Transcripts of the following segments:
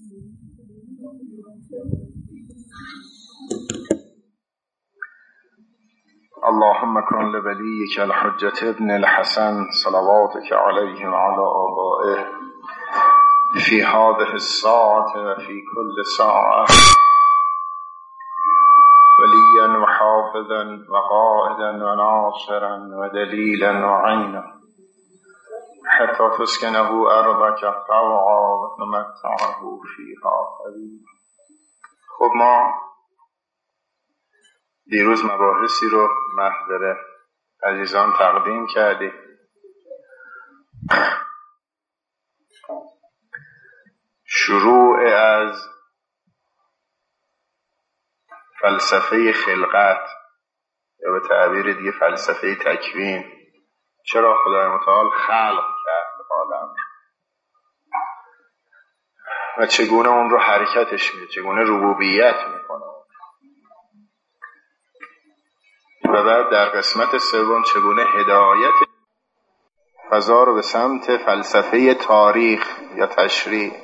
اللهم كن لوليك الحجة ابن الحسن صلواتك عليه وعلى آبائه في هذه الساعة وفي كل ساعة وليا وحافظا وقائدا وناصرا ودليلا وعينا حتى تسكنه أرضك طوعا وتمتعه فيها طويلا. خب ما دیروز مباحثی رو محضر عزیزان تقدیم کردیم. شروع از فلسفه خلقت یا به تعبیر دیگه فلسفه تکوین، چرا خدای متعال خلق کرد عالم و چگونه اون رو حرکتش میده، چگونه ربوبیت میکنه، و بعد در قسمت سوم چگونه هدایت فضا رو به سمت فلسفه تاریخ یا تشریع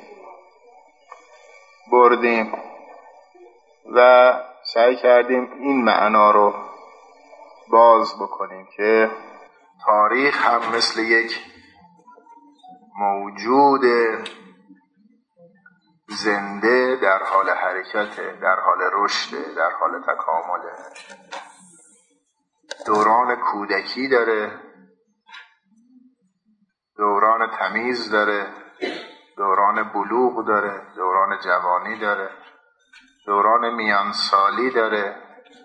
بردیم و سعی کردیم این معنا رو باز بکنیم که تاریخ هم مثل یک موجود زنده در حال حرکت، در حال رشد، در حال تکامل. دوران کودکی داره، دوران تمیز داره، دوران بلوغ داره، دوران جوانی داره، دوران میانسالی داره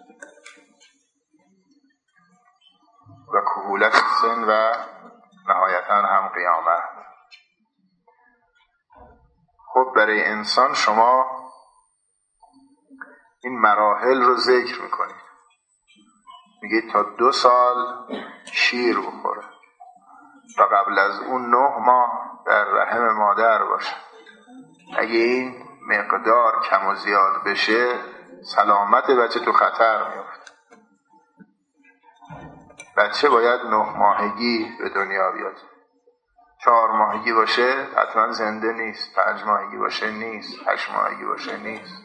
و کهولت سن و نهایتاً هم قیامت. خب برای انسان شما این مراحل رو ذکر میکنید، میگید تا 2 سال شیر بخوره و قبل از اون 9 ماه در رحم مادر باشه. اگه این مقدار کم و زیاد بشه سلامت بچه تو خطر میفته. بچه باید 9 ماهگی به دنیا بیاد. 4 ماهگی باشه حتما زنده نیست، 5 ماهگی باشه نیست، 8 ماهگی باشه نیست.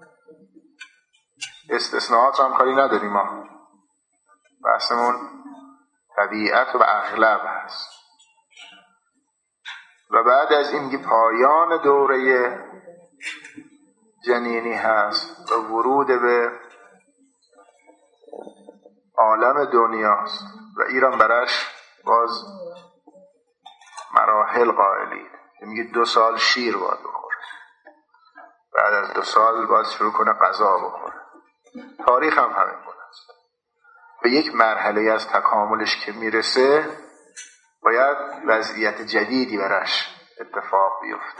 استثناءات هم کاری نداریم، ما بحثمون طبیعت و اغلب هست. و بعد از این که پایان دوره جنینی هست و ورود به عالم دنیاست و ایران برش باز مراحل قائلید. میگه 2 سال شیر باید بخوره، بعد از 2 سال باید شروع کنه غذا بخوره. تاریخ هم همین بود است. به یک مرحله از تکاملش که میرسه باید وضعیت جدیدی برش اتفاق بیفته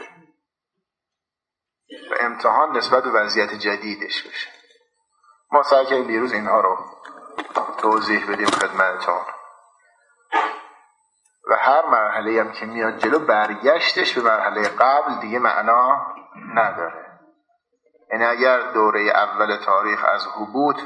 و امتحان نسبت به وضعیت جدیدش بشه. ما سعی کردیم دیروز اینها رو توضیح بدیم خدمتتون و هر مرحله هم که میاد جلو برگشتش به مرحله قبل دیگه معنا نداره. یعنی اگر دوره اول تاریخ از هبوط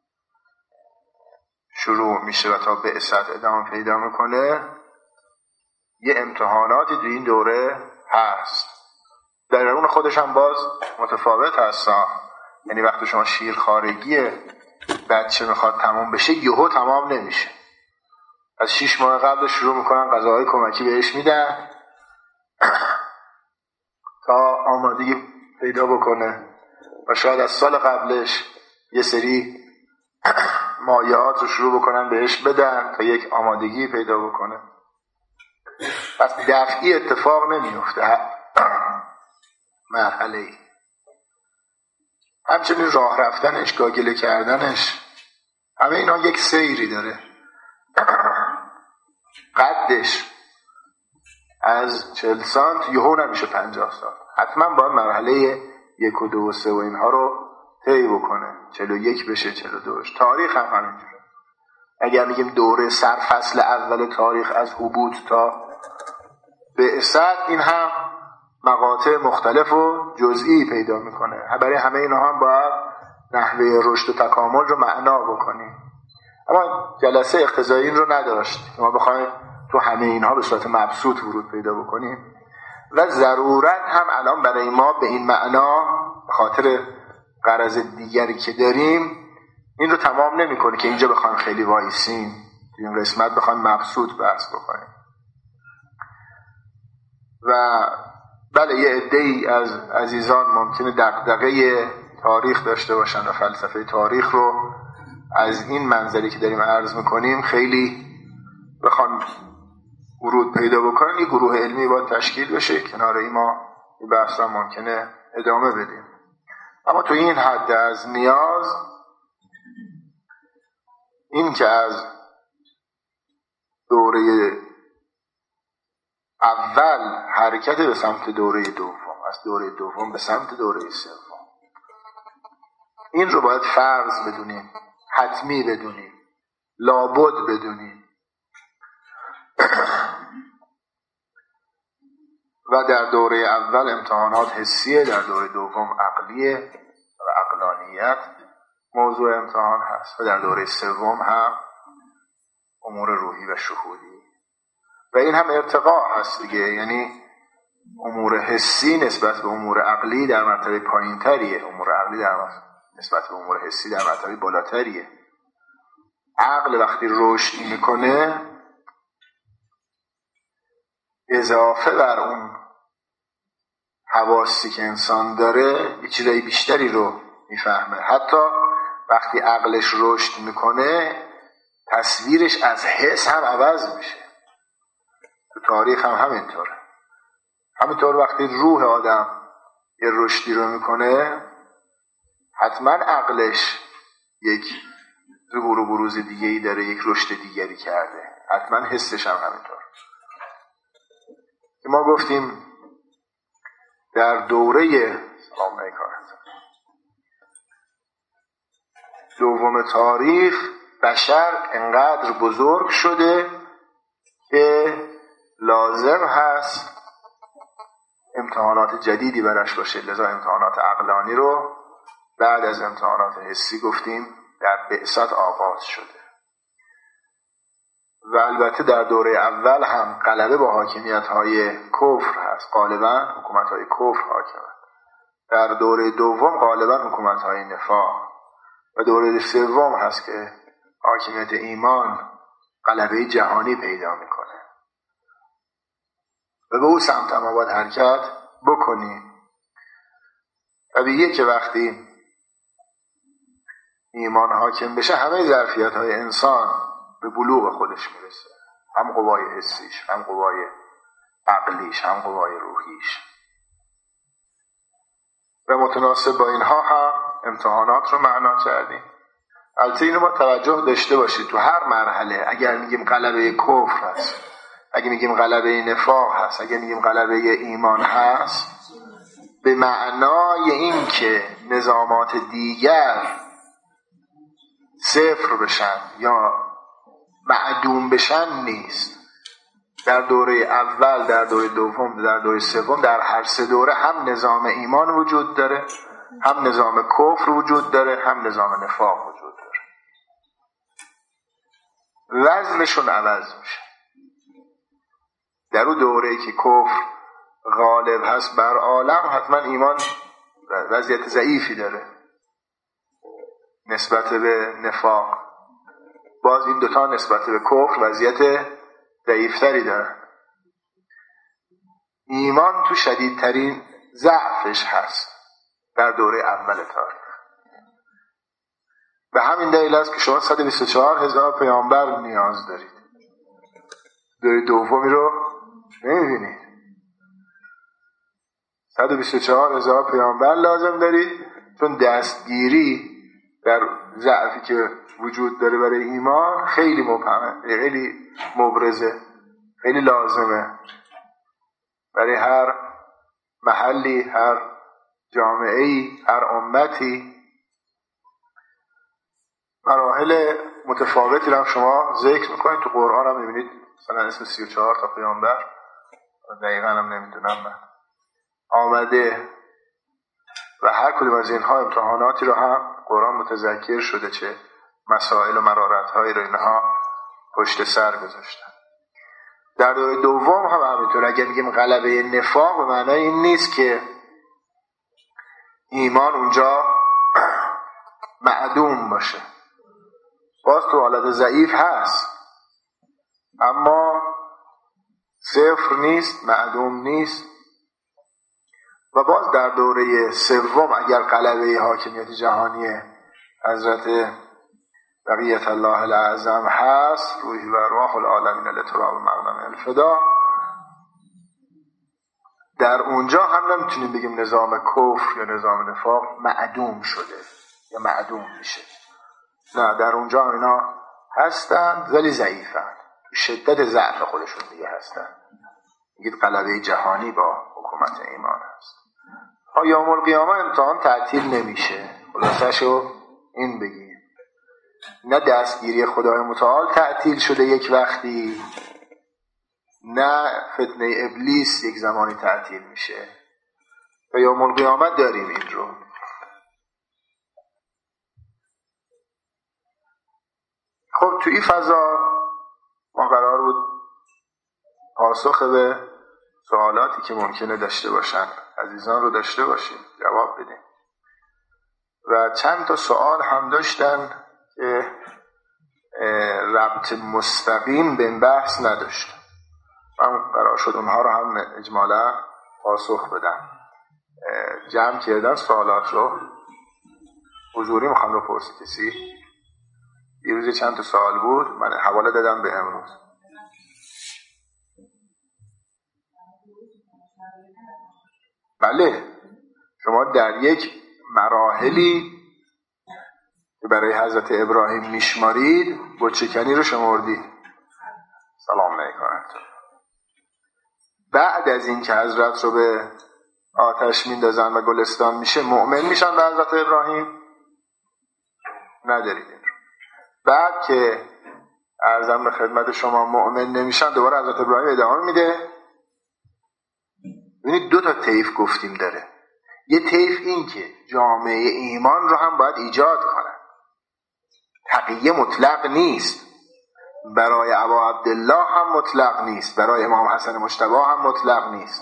شروع میشه و تا بعثت ادامه پیدا میکنه، یه امتحاناتی تو این دوره هست. در درون خودش هم باز متفاوت هست. یعنی وقتی شما شیرخوارگی بچه میخواد تمام بشه، یهو تمام نمیشه. از 6 ماه قبل شروع میکنن غذاهای کمکی بهش میدن تا آمادگی پیدا بکنه و شاید از سال قبلش یه سری مایعات رو شروع بکنن بهش بدن تا یک آمادگی پیدا بکنه. پس دفعی اتفاق نمیفته مرحله‌ای. همچنین راه رفتنش، گاگله کردنش، همه اینا یک سیری داره. قدش از 40 سانت یهو نمیشه 50 سانت. حتما باید مرحله 1 و 2 و 3 و اینها رو طی بکنه. 41 بشه، 42. تاریخ هم همینجوره. اگر میگیم دوره سرفصل اول تاریخ از هبوط تا بعثت، این هم مقاطع مختلف و جزئی پیدا میکنه. برای همه اینا هم باید نحوه رشد و تکامل رو معنا بکنیم. اما جلسه اقتضایی این رو نداشت که ما بخوایم تو همه اینها به صورت مبسوط ورود پیدا بکنیم. و ضرورت هم الان برای ما به این معنا به خاطر غرض دیگری که داریم این رو تمام نمی‌کنه که اینجا بخوایم خیلی وایسیم این قسمت بخوایم مبسوط بحث بکنیم. و بله یه عده‌ای از عزیزان ممکنه دغدغه تاریخ داشته باشن و فلسفه تاریخ رو از این منظری که داریم عرض میکنیم خیلی بخوان ورود پیدا بکنن. یه گروه علمی باید تشکیل بشه کنار این ما این بحث رو ممکنه ادامه بدیم. اما تو این حد از نیاز این که از دوره اول حرکت به سمت دوره دوم، از دوره دوم به سمت دوره سوم، این رو باید فرض بدونیم، حتمی بدونیم، لابد بدونیم. و در دوره اول امتحانات حسیه، در دوره دوم عقلیه و عقلانیت موضوع امتحان هست و در دوره سوم هم امور روحی و شهودی. و این هم ارتقا هست دیگه، یعنی امور حسی نسبت به امور عقلی در مرتبه پایین تریه، امور عقلی نسبت به امور حسی در مرتبه بالاتریه. عقل وقتی رشد میکنه اضافه بر اون حواسی که انسان داره یه چیزای بیشتری رو میفهمه. حتی وقتی عقلش رشد میکنه تصویرش از حس هم عوض میشه. تو تاریخ هم همینطوره. همینطور وقتی روح آدم یه رشدی رو میکنه حتما عقلش یک ظهور و بروز دیگه‌ای داره، یک رشد دیگری کرده. حتما حسش هم همینطور. ما گفتیم در دوره دوم تاریخ بشر انقدر بزرگ شده که لازم هست امتحانات جدیدی براش باشه. لذا امتحانات عقلانی رو بعد از امتحانات حسی گفتیم در بعثت آغاز شده. و البته در دوره اول هم غلبه با حاکمیت‌های کفر هست، غالبا حکومت‌های کفر حاکمند. در دوره دوم غالبا حکومت‌های نفاق و دوره سوم هست که حاکمیت ایمان غلبه جهانی پیدا میکنه و به اون سمت ما باید حرکت بکنیم. طبیعیه که وقتی ایمان حاکم بشه همه ظرفیت‌های انسان به بلوغ خودش میرسه، هم قوای حسیش، هم قوای عقلیش، هم قوای روحیش. و متناسب با اینها هم امتحانات رو معنا کردیم. البته اینو با توجه داشته باشید تو هر مرحله اگر میگیم غلبه کفر هست، اگر میگیم غلبه نفاق هست، اگر میگیم غلبه ایمان هست، به معنای این که نظامات دیگر صفر بشن یا معدوم بشن نیست. در دوره اول، در دوره دوم، در دوره سوم، در هر سه دوره هم نظام ایمان وجود داره، هم نظام کفر وجود داره، هم نظام نفاق وجود داره. وزنشون عوض میشه. در اون دوره‌ای که کفر غالب هست بر عالم حتما ایمان وضعیت ضعیفی داره نسبت به نفاق. باز این دوتا نسبت به کفر وضعیت ضعیفتری دارن. ایمان تو شدیدترین ضعفش هست در دوره اول تاریخ. به همین دلیل است که شما 124,000 پیامبر نیاز دارید. دوره دومی رو نمیبینید. 124,000 پیامبر لازم دارید چون دستگیری در ضعفی که وجود داره برای ایمان خیلی مبهمه، خیلی مبرزه، خیلی لازمه. برای هر محلی، هر جامعه‌ای، هر امتی مراحل متفاوتی رو شما ذکر میکنید. تو قرآن هم میبینید مثلا اسم 34 تا پیامبر دقیقا هم نمیدونم من آمده و هر کدوم از اینها امتحاناتی رو هم قرآن متذکر شده چه مسائل و مرارت هایی رو اینها پشت سر گذاشتن. در دوره دوم هم همینطور. اگه میگیم غلبه نفاق به معنای این نیست که ایمان اونجا معدوم باشه، باز تو حالت ضعیف هست، اما صفر نیست، معدوم نیست. و باز در دوره سوم اگر غلبه حاکمیت جهانی حضرت بقیت الله الاعظم هست، روحی و ارواح العالمین لتراب مقدم الفدا، در اونجا هم نمیتونیم بگیم نظام کفر یا نظام نفاق معدوم شده یا معدوم میشه. نه، در اونجا هم اینا هستند ولی ضعیفند، تو شدت ضعف خودشون دیگه هستند. میگید غلبه جهانی با حکومت ایمان هست. یوم القیامه امتحان تعطیل نمیشه. خلاصشو این بگیم، نه دستگیری خدای متعال تعطیل شده یک وقتی، نه فتنه ابلیس یک زمانی تعطیل میشه. و یوم القیامه داریم این رو. خب تو این فضا ما قرار بود پاسخ به سوالاتی که ممکنه داشته باشن عزیزان رو داشته باشیم، جواب بدیم. و چند تا سوال هم داشتن که ربط مستقیم به این بحث نداشت. من قرار شد اونها رو هم اجمالا پاسخ بدم. جمع کردن سوالات رو حضوری میخوام رو پرسی کسی. یه روز چند تا سوال بود، من حواله دادم به امروز. بله، شما در یک مراحلی که برای حضرت ابراهیم میشمارید بت‌شکنی رو شمردید. سلام علیکم. بعد از این که حضرت رو به آتش میندازن و گلستان میشه مؤمن میشن به حضرت ابراهیم؟ ندارید این رو. بعد که عرضم به خدمت شما مؤمن نمیشن دوباره حضرت ابراهیم ادامه میده. ببینید دو تا طیف گفتیم داره. یه طیف این که جامعه ایمان رو هم باید ایجاد کنن. تقیه مطلق نیست، برای ابا عبدالله هم مطلق نیست، برای امام حسن مجتبی هم مطلق نیست.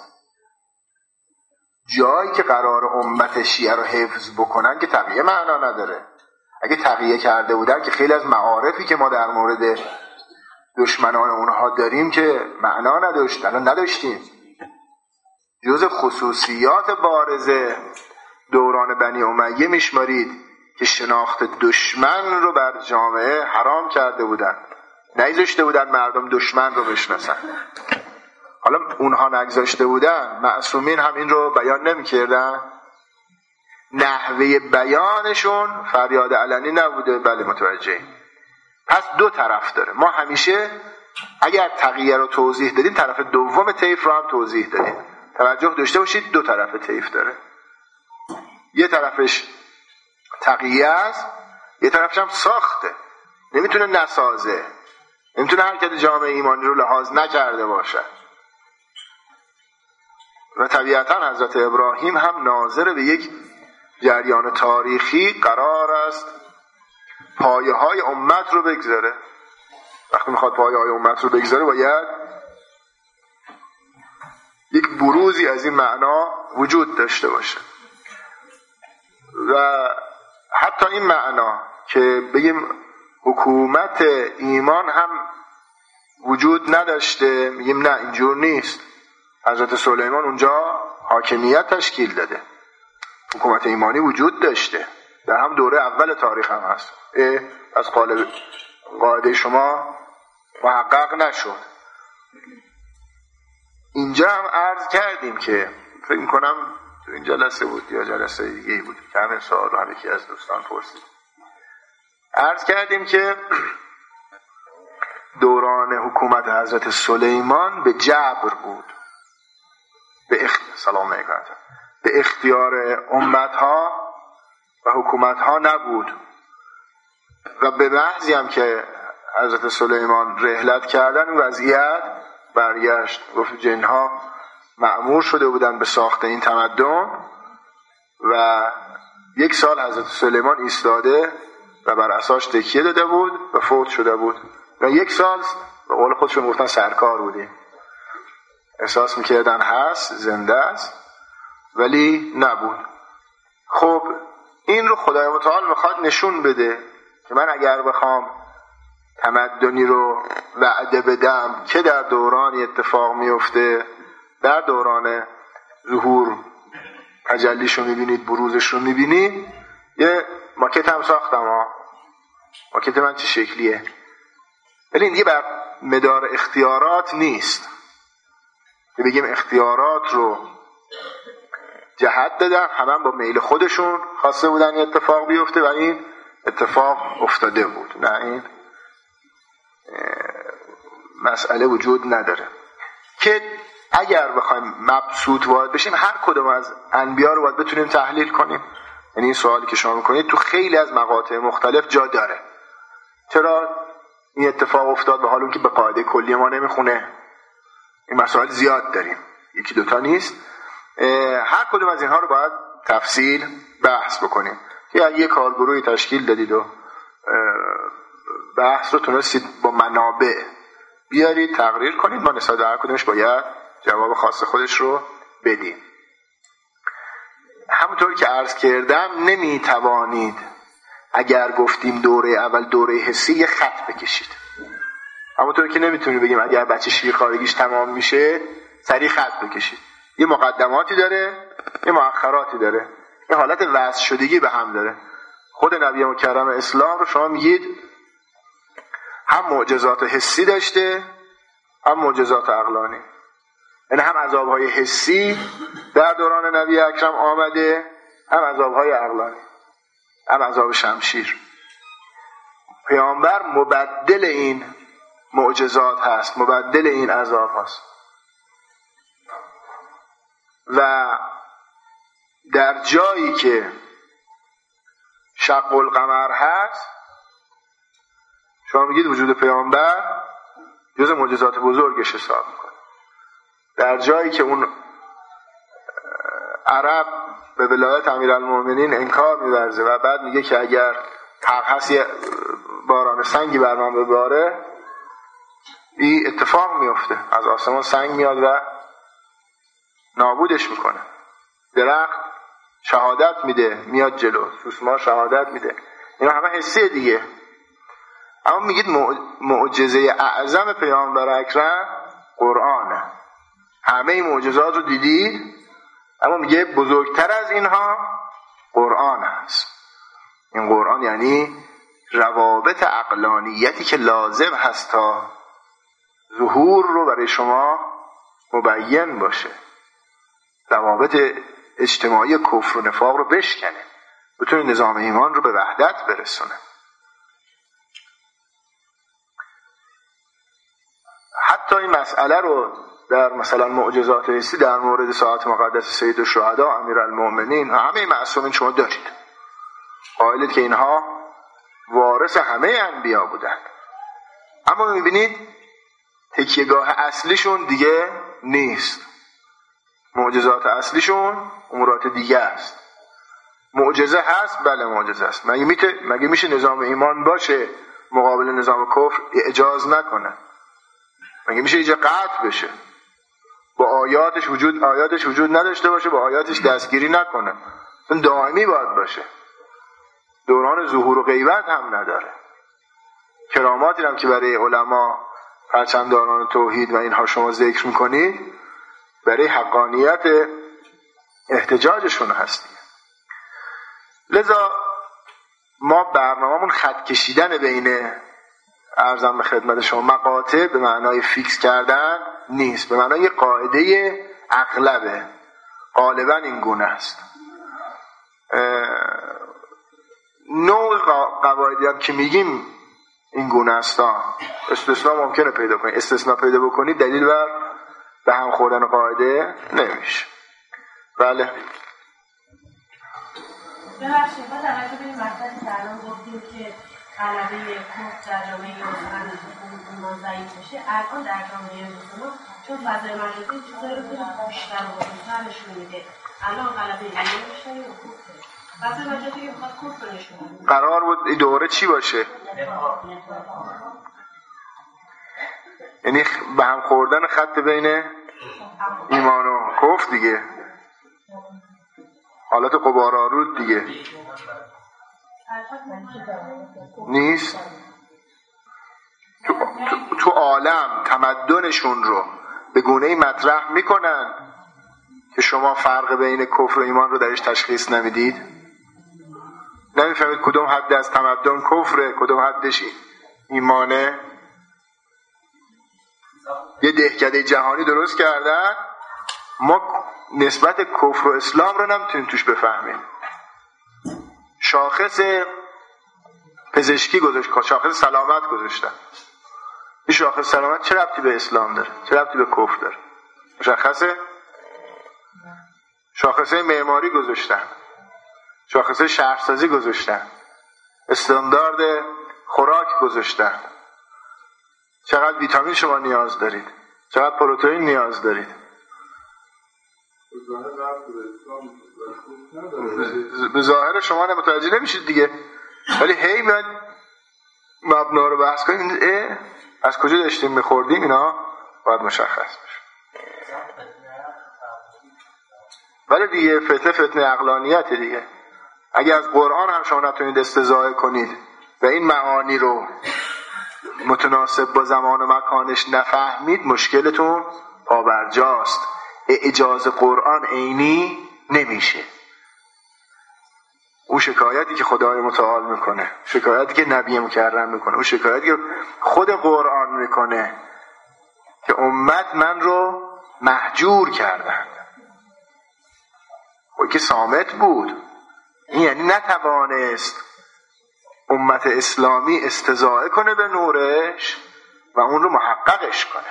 جایی که قرار امت شیعه رو حفظ بکنن که تقیه معنا نداره. اگه تقیه کرده بودن که خیلی از معارفی که ما در مورد دشمنان اونها داریم که معنا نداشت، الان نداشتیم. جز خصوصیات بارز دوران بنی امیه میشمارید که شناخت دشمن رو بر جامعه حرام کرده بودن، نگذاشته بودن مردم دشمن رو بشناسن. حالا اونها نگذاشته بودن، معصومین هم این رو بیان نمی‌کردن. نحوه بیانشون فریاد علنی نبوده. بله متوجه. پس دو طرف داره. ما همیشه اگر تقیه رو توضیح دادیم طرف دوم طیف رو هم توضیح دادیم. توجه داشته باشید دو طرف طیف داره. یه طرفش تقیه است، یه طرفش هم ساخته، نمیتونه نسازه، نمیتونه حرکت جامعه ایمانی رو لحاظ نکرده باشه. و طبیعتا حضرت ابراهیم هم ناظر به یک جریان تاریخی قرار است پایه های امت رو بگذاره. وقتی میخواد پایه های امت رو بگذاره باید یک بروزی از این معنا وجود داشته باشه. و حتی این معنا که بگیم حکومت ایمان هم وجود نداشته، میگیم نه اینجور نیست. حضرت سلیمان اونجا حاکمیت تشکیل داده، حکومت ایمانی وجود داشته، در هم دوره اول تاریخ هم هست. از قاعده شما محقق نشد. اینجا هم عرض کردیم که فکر میکنم تو این جلسه بود یا جلسه دیگه بود که همین سوال رو هم یکی از دوستان پرسید. عرض کردیم که دوران حکومت حضرت سلیمان به جبر بود، سلام علیکم، به اختیار امتها و حکومتها نبود. و به محضی هم که حضرت سلیمان رحلت کردن وضعیت برگشت. گفت جنها مأمور شده بودن به ساخت این تمدن و 1 سال حضرت سلیمان ایستاده و بر اساس تکیه داده بود و فوت شده بود. و 1 سال به قول خودشون گفتن سرکار بودیم. احساس میکردن هست، زنده است، ولی نبود. خب این رو خدای متعال میخواد نشون بده که من اگر بخوام تمدنی رو وعده بدم که در دورانی اتفاق میفته، در دوران ظهور تجلیش رو میبینید، بروزش رو میبینید، یه ماکت هم ساختم ماکت من چه شکلیه، ولی این دیگه بر مدار اختیارات نیست که بگیم اختیارات رو جهت دادن، همه با میل خودشون خواسته بودن این اتفاق بیفته و این اتفاق افتاده بود. نه، این مسئله وجود نداره که اگر بخوایم مبسوط وارد بشیم هر کدوم از انبیا رو باید بتونیم تحلیل کنیم. یعنی این سوالی که شما میکنید تو خیلی از مقاطع مختلف جا داره. چرا این اتفاق افتاد به حال اون که به قاعده کلی ما نمیخونه؟ این مسائل زیاد داریم، یکی دوتا نیست. هر کدوم از اینها رو باید تفصیل بحث بکنیم که یه کارگروهی تشکیل دادید و بحث رو تونستید با منابع بیارید تقریر کنید، ما نسبت هر کدومش باید جواب خاص خودش رو بدیم. همونطور که عرض کردم نمیتوانید اگر گفتیم دوره اول دوره حسی یه خط بکشید، همونطور که نمیتونید بگیم اگر بچه شیرخوارگیش تمام میشه سریع خط بکشید. یه مقدماتی داره، یه مؤخراتی داره، یه حالت وصل شدگی به هم داره. خود نبی مکرم اسلام رو شما میگید هم معجزات حسی داشته هم معجزات عقلانی، یعنی هم عذابهای حسی در دوران نبی اکرم آمده، هم عذابهای عقلانی، هم عذاب شمشیر. پیامبر مبدل این معجزات هست، مبدل این عذاب هست و در جایی که شق القمر هست شما میگید وجود پیامبر جز معجزات بزرگش حساب میکنه. در جایی که اون عرب به ولایت امیرالمومنین انکار می‌ورزه و بعد میگه که اگر حق هست یه باران سنگی بر من بباره، این اتفاق میفته، از آسمان سنگ میاد و نابودش میکنه. درخت شهادت میده، میاد جلو، سوسمار شهادت میده، اینا همه حسیه دیگه. اما میگید معجزه اعظم پیامبر اکرم قرآنه. همه این معجزات رو دیدید، اما میگه بزرگتر از اینها قرآن هست. این قرآن یعنی روابط عقلانیتی که لازم هست تا ظهور رو برای شما مبین باشه، روابط اجتماعی کفر و نفاق رو بشکنه، بتونه نظام ایمان رو به وحدت برسونه. حتی این مسئله رو در مثلا معجزات حسی در مورد ساعت مقدس سید الشهدا امیرالمومنین همه معصومین شما دارید، قائلید که اینها وارث همه انبیا بودن، اما میبینید تکیهگاه اصلیشون دیگه نیست. معجزات اصلیشون امورات دیگه است. معجزه هست، بله معجزه است. مگه میشه نظام ایمان باشه مقابل نظام کفر اجاز نکنه؟ مگه میشه اینجا قطع بشه با آیاتش وجود نداشته باشه، با آیاتش دستگیری نکنه؟ اون دائمی باید باشه. دوران ظهور و غیبت هم نداره. کراماتی هم که برای علما پرچمداران توحید و اینها شما ذکر میکنید برای حقانیت احتجاجشون هستیم. لذا ما برنامه‌مون خط کشیدن بین ارزم به خدمت شما مقاطع به معنای فیکس کردن نیست، به معنای قاعده اغلبه. غالبا این گونه است. نوع قواعدی هم که میگیم این گونه است. استثناء ممکنه پیدا کنید، استثناء پیدا بکنید دلیل بر به هم خوردن قاعده نمیشه. بله. ببخشید با توجه به این مطلبی که الان گفتیم که غلبه کفر در جامعه مسلمان ضعیف میشه، الان در جامعه مسلمان چون فضای مجازی چیزایی رو بیشتر و بزرگتر نشون میده، الان غلبه ایمان بیشتری و کفره. فضای مجازی که میخواد کفر نشون میده. قرار بود این دوره چی باشه؟ یعنی به هم خوردن خط بین ایمان و کفر دیگه، حالت غبارآلود دیگه نیست. تو عالم تمدنشون رو به گونه‌ای مطرح میکنن که شما فرق بین کفر و ایمان رو درش تشخیص نمیدید، نمیفهمید کدوم حد از تمدن کفره کدوم حدش ایمانه. یه دهکده جهانی درست کردن، ما نسبت کفر و اسلام رو نمیتونیم توش بفهمیم. شاخص پزشکی گذاشت، شاخص سلامت گذاشتن. این شاخص سلامت چه ربطی به اسلام داره؟ چه ربطی به کفر داره؟ مشخصه؟ شاخصه معماری گذاشتن، شاخصه شهرسازی گذاشتن، استاندارد خوراک گذاشتن. چقدر ویتامین شما نیاز دارید، چقدر پروتئین نیاز دارید. به ظاهر شما متوجه نمیشید دیگه، ولی هی میاد مبنا رو بحث کنیم. از کجا داشتیم میخوردیم اینا باید مشخص بشه. ولی دیگه فتنه عقلانیت دیگه. اگه از قرآن هم شما نتونید استزاده کنید و این معانی رو متناسب با زمان و مکانش نفهمید، مشکلتون پابرجاست. اعجاز قرآن عینی نمیشه. اون شکایتی که خدای متعال میکنه، شکایتی که نبی مکرم میکنه، اون شکایتی که خود قرآن میکنه که امت من رو محجور کردند، خود که صامت بود. این یعنی نتوانست امت اسلامی استزاده کنه به نورش و اون رو محققش کنه.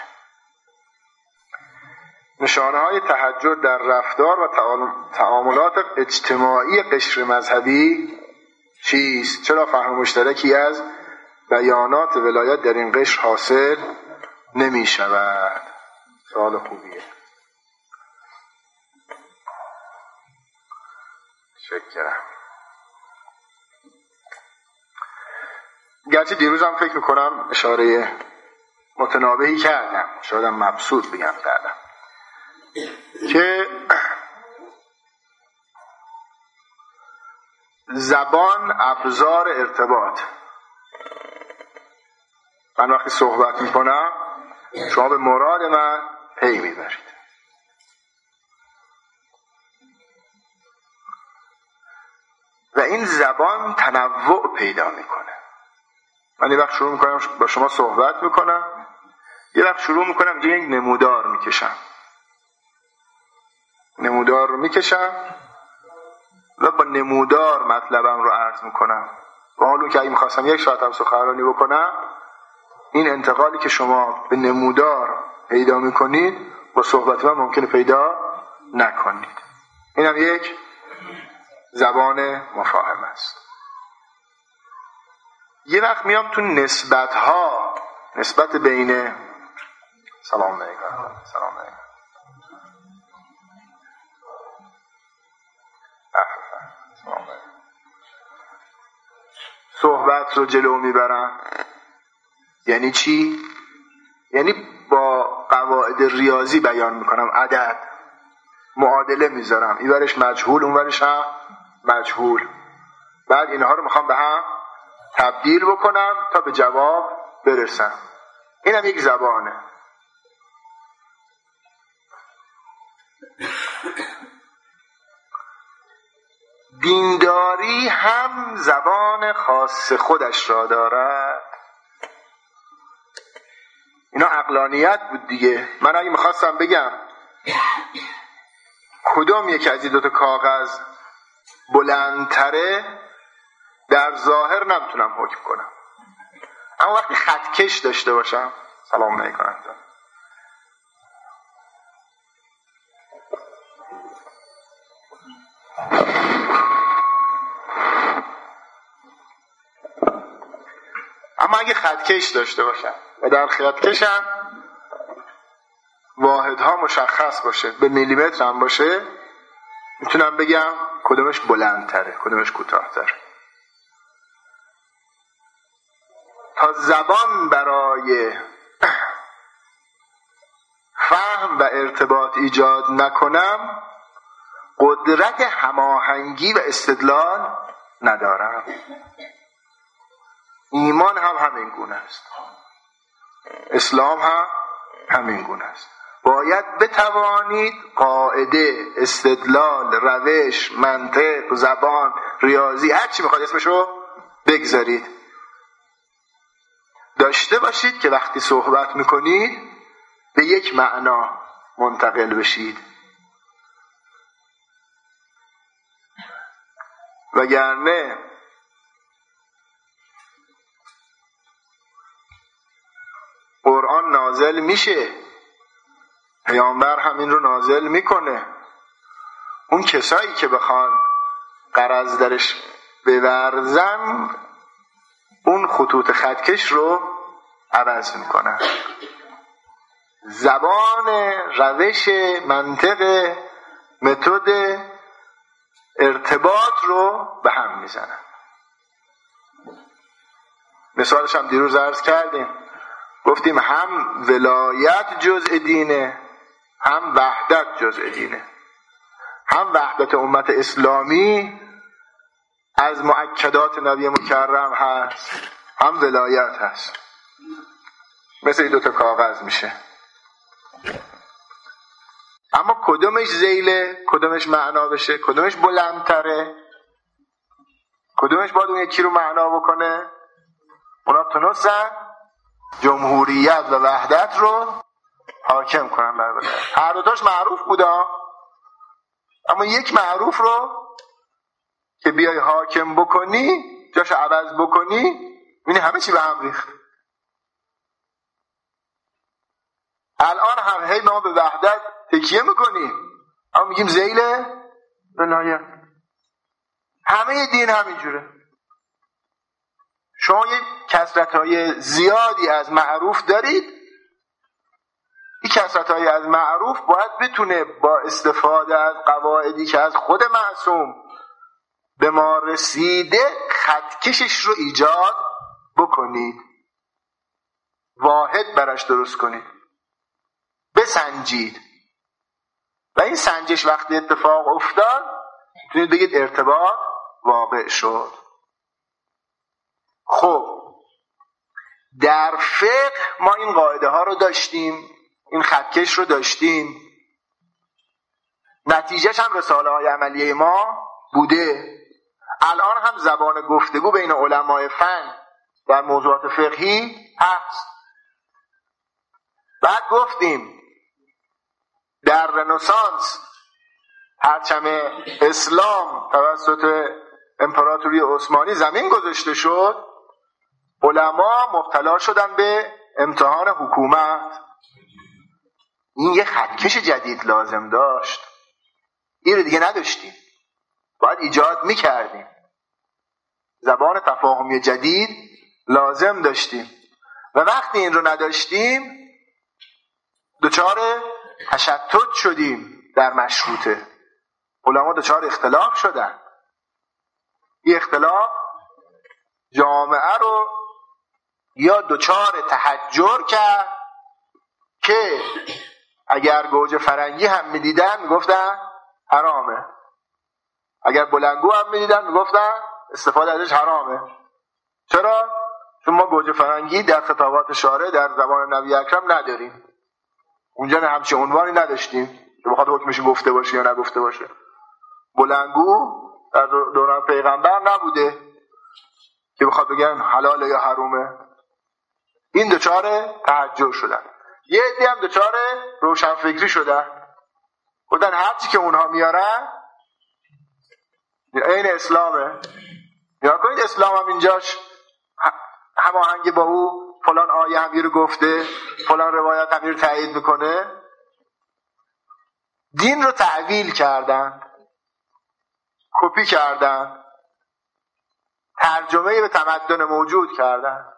نشانه های تحجر در رفتار و تعاملات اجتماعی قشر مذهبی چیست؟ چرا فهم مشترکی از بیانات ولایت در این قشر حاصل نمی شود؟ سوال خوبیه. شکرم. گرچه دیروزم فکر میکنم اشاره متنابهی کردم، شایدم مبسوط بگم کردم که زبان ابزار ارتباط. من وقتی صحبت میکنم شما به مراد من پی میبرید. و این زبان تنوع پیدا میکنه. من یه وقت شروع میکنم با شما صحبت میکنم، یه وقت شروع میکنم یک نمودار میکشم، نمودار رو میکشم و با نمودار مطلبم رو عرض میکنم. و حالا که اگه میخواستم یک ساعت هم سخنرانی بکنم، این انتقالی که شما به نمودار پیدا میکنید با صحبت من ممکنه پیدا نکنید. این هم یک زبان مفاهمه است. یه وقت میام تو نسبت‌ها، نسبت بین سلام علیکم صحبت رو جلو میبرم. یعنی چی؟ یعنی با قواعد ریاضی بیان میکنم، عدد معادله میذارم، این ورش مجهول اون ورش هم مجهول، بعد اینها رو میخوام به هم تبدیل بکنم تا به جواب برسم. اینم یک زبانه. دینداری هم زبان خاص خودش را دارد. اینا عقلانیت بود دیگه. من اگه میخواستم بگم کدوم یک از این دوتا کاغذ بلندتره، در ظاهر نمیتونم حکم کنم، اما وقتی خطکش داشته باشم، سلام علیکم، اما اگه خطکش داشته باشم و در خطکشم واحدها مشخص باشه، به میلیمتر هم باشه، میتونم بگم کدومش بلندتره کدومش کوتاه‌تره. تا زبان برای فهم فهم و ارتباط ایجاد نکنم قدرت هماهنگی و استدلال ندارم. ایمان هم همین گونه است، اسلام هم همین گونه است. باید بتوانید قاعده، استدلال، روش، منطق، زبان، ریاضی، هر چی میخواد اسمشو بگذارید، داشته باشید که وقتی صحبت میکنید به یک معنا منتقل بشید. وگرنه قرآن نازل میشه، پیامبر همین رو نازل میکنه، اون کسایی که بخوان غرض درش بورزن اون خطوط خطکش رو عوض میکنن، زبان، روش، منطق، متد ارتباط رو به هم میزنن. مثالش هم دیروز عرض کردیم، گفتیم هم ولایت جزء دینه، هم وحدت جزء دینه. هم وحدت امت اسلامی از مؤکدات نبی مکرم هست، هم ولایت هست، مثل دو تا کاغذ میشه. اما کدومش ذیله، کدومش معنا بشه، کدومش بلندتره، کدومش باید اون یکی رو معنا بکنه، اونا تونستن جمهوریت و وحدت رو حاکم کنن بر بلد. هر دوتاش معروف بودا، اما یک معروف رو که بیای حاکم بکنی، جاش عوض بکنی، ببینی همه چی به هم ریخت. الان هم هی ما به وحدت تکیه میکنیم، اما میگیم ذیل ولایت. همه دین همینجوره. شما یک کثرت‌های زیادی از معروف دارید، این کثرت‌های از معروف باید بتونه با استفاده از قواعدی که از خود معصوم به ما رسیده خطکشش رو ایجاد بکنید، واحد براش درست کنید، بسنجید. و این سنجش وقتی اتفاق افتاد میتونید بگید ارتباط واقع شد. خب در فقه ما این قاعده ها رو داشتیم، این خطکش رو داشتیم، نتیجهش هم رساله های عملیه ما بوده. الان هم زبان گفتگو بین علمای فن در موضوعات فقهی هست. بعد گفتیم در رنسانس پرچم اسلام توسط امپراتوری عثمانی زمین گذاشته شد، علما مبتلا شدن به امتحان حکومت. این یه خطکش جدید لازم داشت، این رو دیگه نداشتیم، باید ایجاد میکردیم. زبان تفاهمی جدید لازم داشتیم و وقتی این رو نداشتیم دچار تشتت شدیم در مشروطه. علما دچار اختلاف شدن. این اختلاف جامعه رو یا دچار تحجر کرد که اگر گوجه فرنگی هم میدیدن میگفتن حرامه، اگر بلنگو هم میدیدن میگفتن استفاده ازش حرامه. چرا؟ چون ما گوجه فرنگی در خطابات شارع در زبان نبی اکرم نداریم، اونجا نه همچین عنوانی نداشتیم که بخواد حکمش گفته باشه یا نگفته باشه. بلنگو در دوران پیغمبر نبوده که بخواد بگن حلاله یا حرومه. این دچار تحجر شدن. یه عده هم دچار روشنفکری شدن، گفتن هرچی که اونها میارن این اسلامه. یا کنید اسلام هم اینجاش هماهنگ با او، فلان آیه هم رو گفته، فلان روایت هم رو تایید میکنه. دین رو تعویل کردن، کپی کردن، ترجمه به تمدن موجود کردن.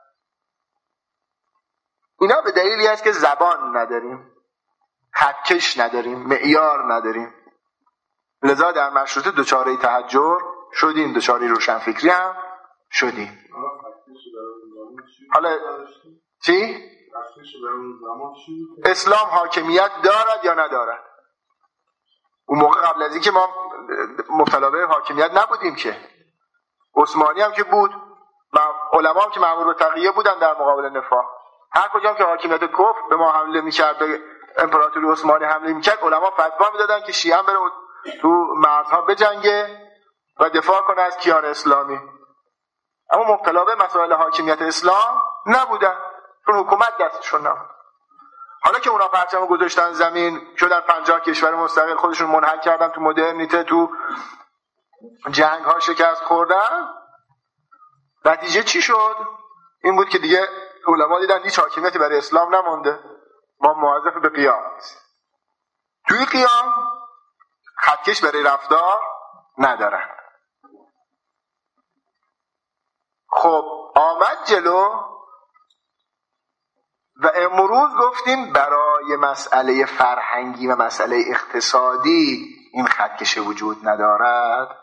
اینا به دلیلی است که زبان نداریم، خطکش نداریم، معیار نداریم. لذا در مشروطه دچار تحجر شدیم، دچار روشنفکری هم شدیم. حالا چی؟ اسلام حاکمیت دارد یا ندارد؟ اون موقع قبل از اینکه ما مبتلا به حاکمیت نبودیم که، عثمانی هم که بود، علما هم که مأمور به تقیه بودن در مقابل نفاق. هر کجا که حاکمیت کفر به ما حمله میکرد، به امپراتوری عثمانی حمله میکرد، علما فتوا میدادن که شیعه هم بره تو مرزها بجنگه و دفاع کنه از کیان اسلامی. اما مبتلا به مسائل حاکمیت اسلام نبودن، چون حکومت دستشون نبود. حالا که اونا پرچم گذاشتن زمین، شدن 50 کشور مستقل، خودشون منحل کردن تو مدرنیته، تو جنگ ها شکست خوردن، نتیجه چی شد؟ این بود که دیگه علما دیدن هیچ حاکمیتی برای اسلام نمونده، ما موظف به قیام هستیم. توی قیام خطکش برای رفتار ندارن. خب آمد جلو و امروز گفتیم برای مسئله فرهنگی و مسئله اقتصادی این خطکش وجود ندارد،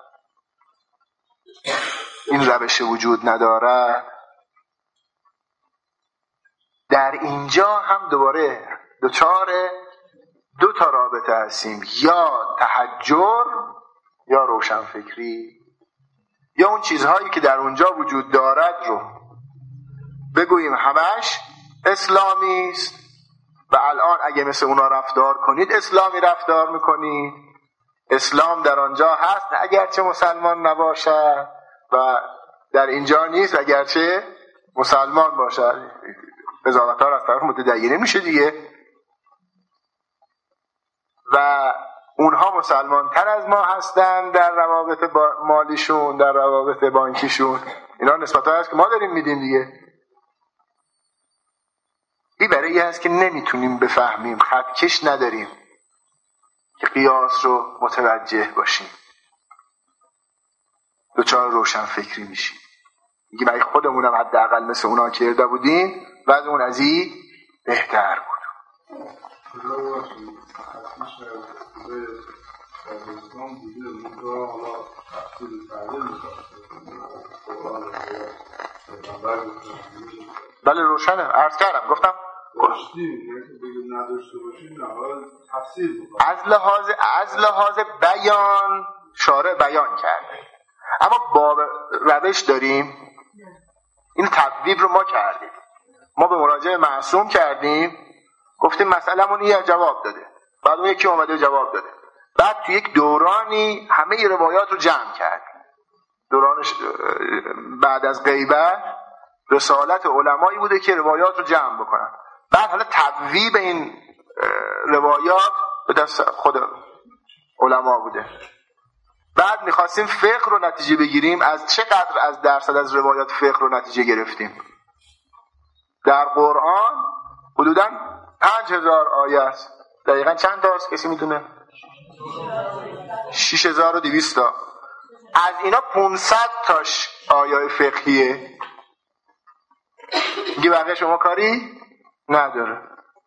این روش وجود ندارد. در اینجا هم دوباره دچار دو تا رابطه هستیم، یا تحجر یا روشنفکری، یا اون چیزهایی که در اونجا وجود دارد رو بگوییم همش اسلامی است و الان اگه مثل اونا رفتار کنید اسلامی رفتار میکنید، اسلام در آنجا هست اگرچه مسلمان نباشد و در اینجا نیست اگرچه مسلمان باشد. قضاوت‌ها از طرف متدینه میشه دیگه، و اونها مسلمان تر از ما هستن در روابط مالیشون، در روابط بانکیشون. اینا نسبت‌ها هست که ما داریم میدیم دیگه. این برای این هست که نمیتونیم بفهمیم، خطکش نداریم که قیاس رو متوجه باشیم، دوچار روشن فکری میشیم. میگیم اگه خودمونم حداقل مثل اونا کرده بودیم بعد اون از این بهتر بود. بله روشنه، عرض کردم گفتم از لحاظ بیان شارع بیان کرده، اما با روش داریم. این تبویب رو ما کردیم، ما به مراجع معصوم کردیم، گفتیم مسئله‌مون اینه، جواب داده، بعد اون یکی اومده جواب داده، بعد تو یک دورانی همه روایات رو جمع کردیم. دورانش بعد از غیبت رسالت علمایی بوده که روایات رو جمع بکنن، بعد حالا تبویب این روایات به دست خود علما بوده. بعد میخواستیم فقه رو نتیجه بگیریم، از چقدر از درصد از روایات فقه رو نتیجه گرفتیم. در قرآن حدوداً 5000 آیه است. دقیقاً چند تا است کسی میدونه؟ 6200 تا. از اینا 500 تاش آیه فقهیه. میگه بقیه شما کاری نداره.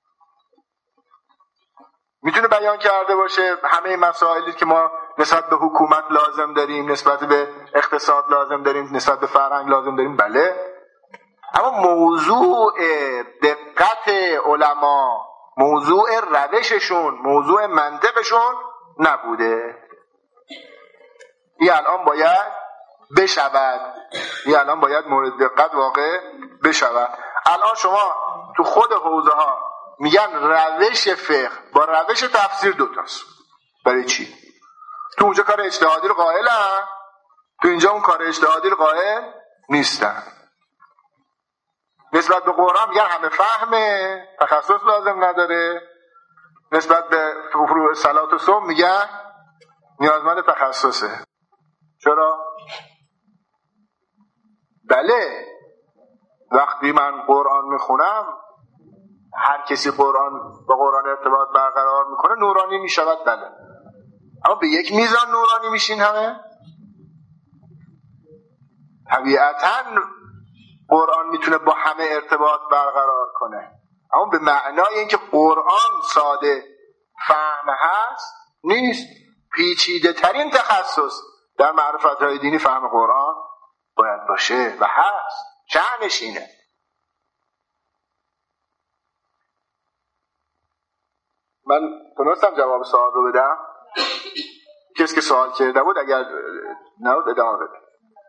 میتونه بیان کرده باشه همه مسائلی که ما نسبت به حکومت لازم داریم، نسبت به اقتصاد لازم داریم، نسبت به فرهنگ لازم داریم، بله، اما موضوع دقت علما، موضوع روششون، موضوع منطقشون نبوده. این الان باید بشود، این الان باید مورد دقت واقع بشود. الان شما تو خود حوزه ها میگن روش فقه با روش تفسیر دوتاست. برای چی؟ تو اونجا کار اجتهادی رو قائلن، تو اینجا اون کار اجتهادی رو قائل نیستن. نسبت به قرآن میگن همه فهمه، تخصص لازم نداره. نسبت به فروع صلات و صوم میگن نیازمند تخصصه. چرا؟ بله، وقتی من قرآن میخونم، هر کسی با قرآن ارتباط برقرار میکنه نورانی میشود، بله، اما به یک میزان نورانی میشین همه؟ طبیعتاً قرآن میتونه با همه ارتباط برقرار کنه، اما به معنای اینکه قرآن ساده فهم هست نیست. پیچیده ترین تخصص در معرفت های دینی فهم قرآن باید باشه و هست. شأنش اینه. من تونستم جواب سوال رو بدم؟ کسی که سوال کرده بود اگر نبود ادامه بده.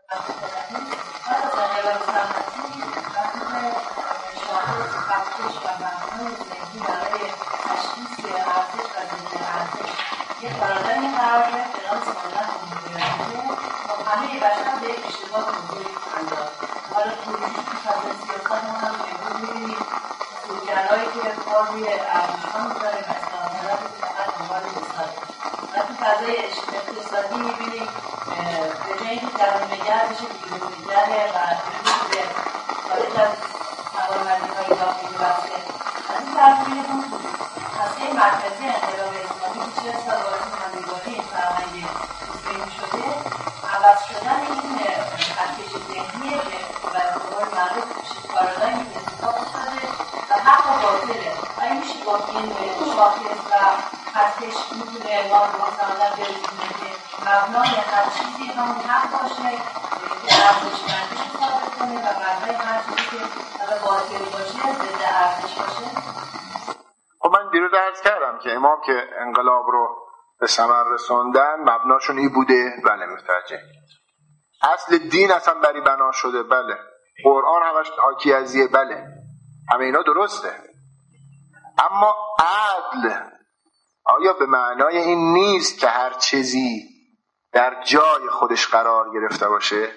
یه فرادایی قرار گرفت به نام سمانت مدیریتی با همه بشر به یک اشتباه بزرگی انداخت. حالا توضیح تو فضای سیاست ما هم امروز می‌بینیم سودگرایی که کار روی ارزش‌ها می‌ذاره و اصلاح‌طلبی که فقط دنبال مثاله. و تو فضای اقتصادی می‌بینیم به جای اینکه درون‌نگر بشه بیرون‌نگره و به خارج از توانمندی‌های داخلی بسته. از این طرف می‌بینیم هسته مرکزی انقلاب اسلامی که 40 سال باعث همگانی این فرهنگ حسینی شده، عوض شدن این خطکش ذهنیه که به قول معروف پارادایمی که اتفاق افتاده و حق و باطله. آیا میشه گفت این شاخص و خطکش میتونه ما رو مستمدن برسونه که مبنای هر چیزی همون حق باشه که ارزشمندیش رو ثابت کنه و مبنای هر چیزی که باطل باشه ضد ارزش باشه؟ خب من دیروز عرض کردم که امام که انقلاب رو به ثمر رسوندن مبناشون این بوده. بله متوجه. اصل دین اصلا بری بنا شده. بله. قرآن همش حاکی ازیه. بله. همه اینا درسته. اما عدل آیا به معنای این نیست که هر چیزی در جای خودش قرار گرفته باشه؟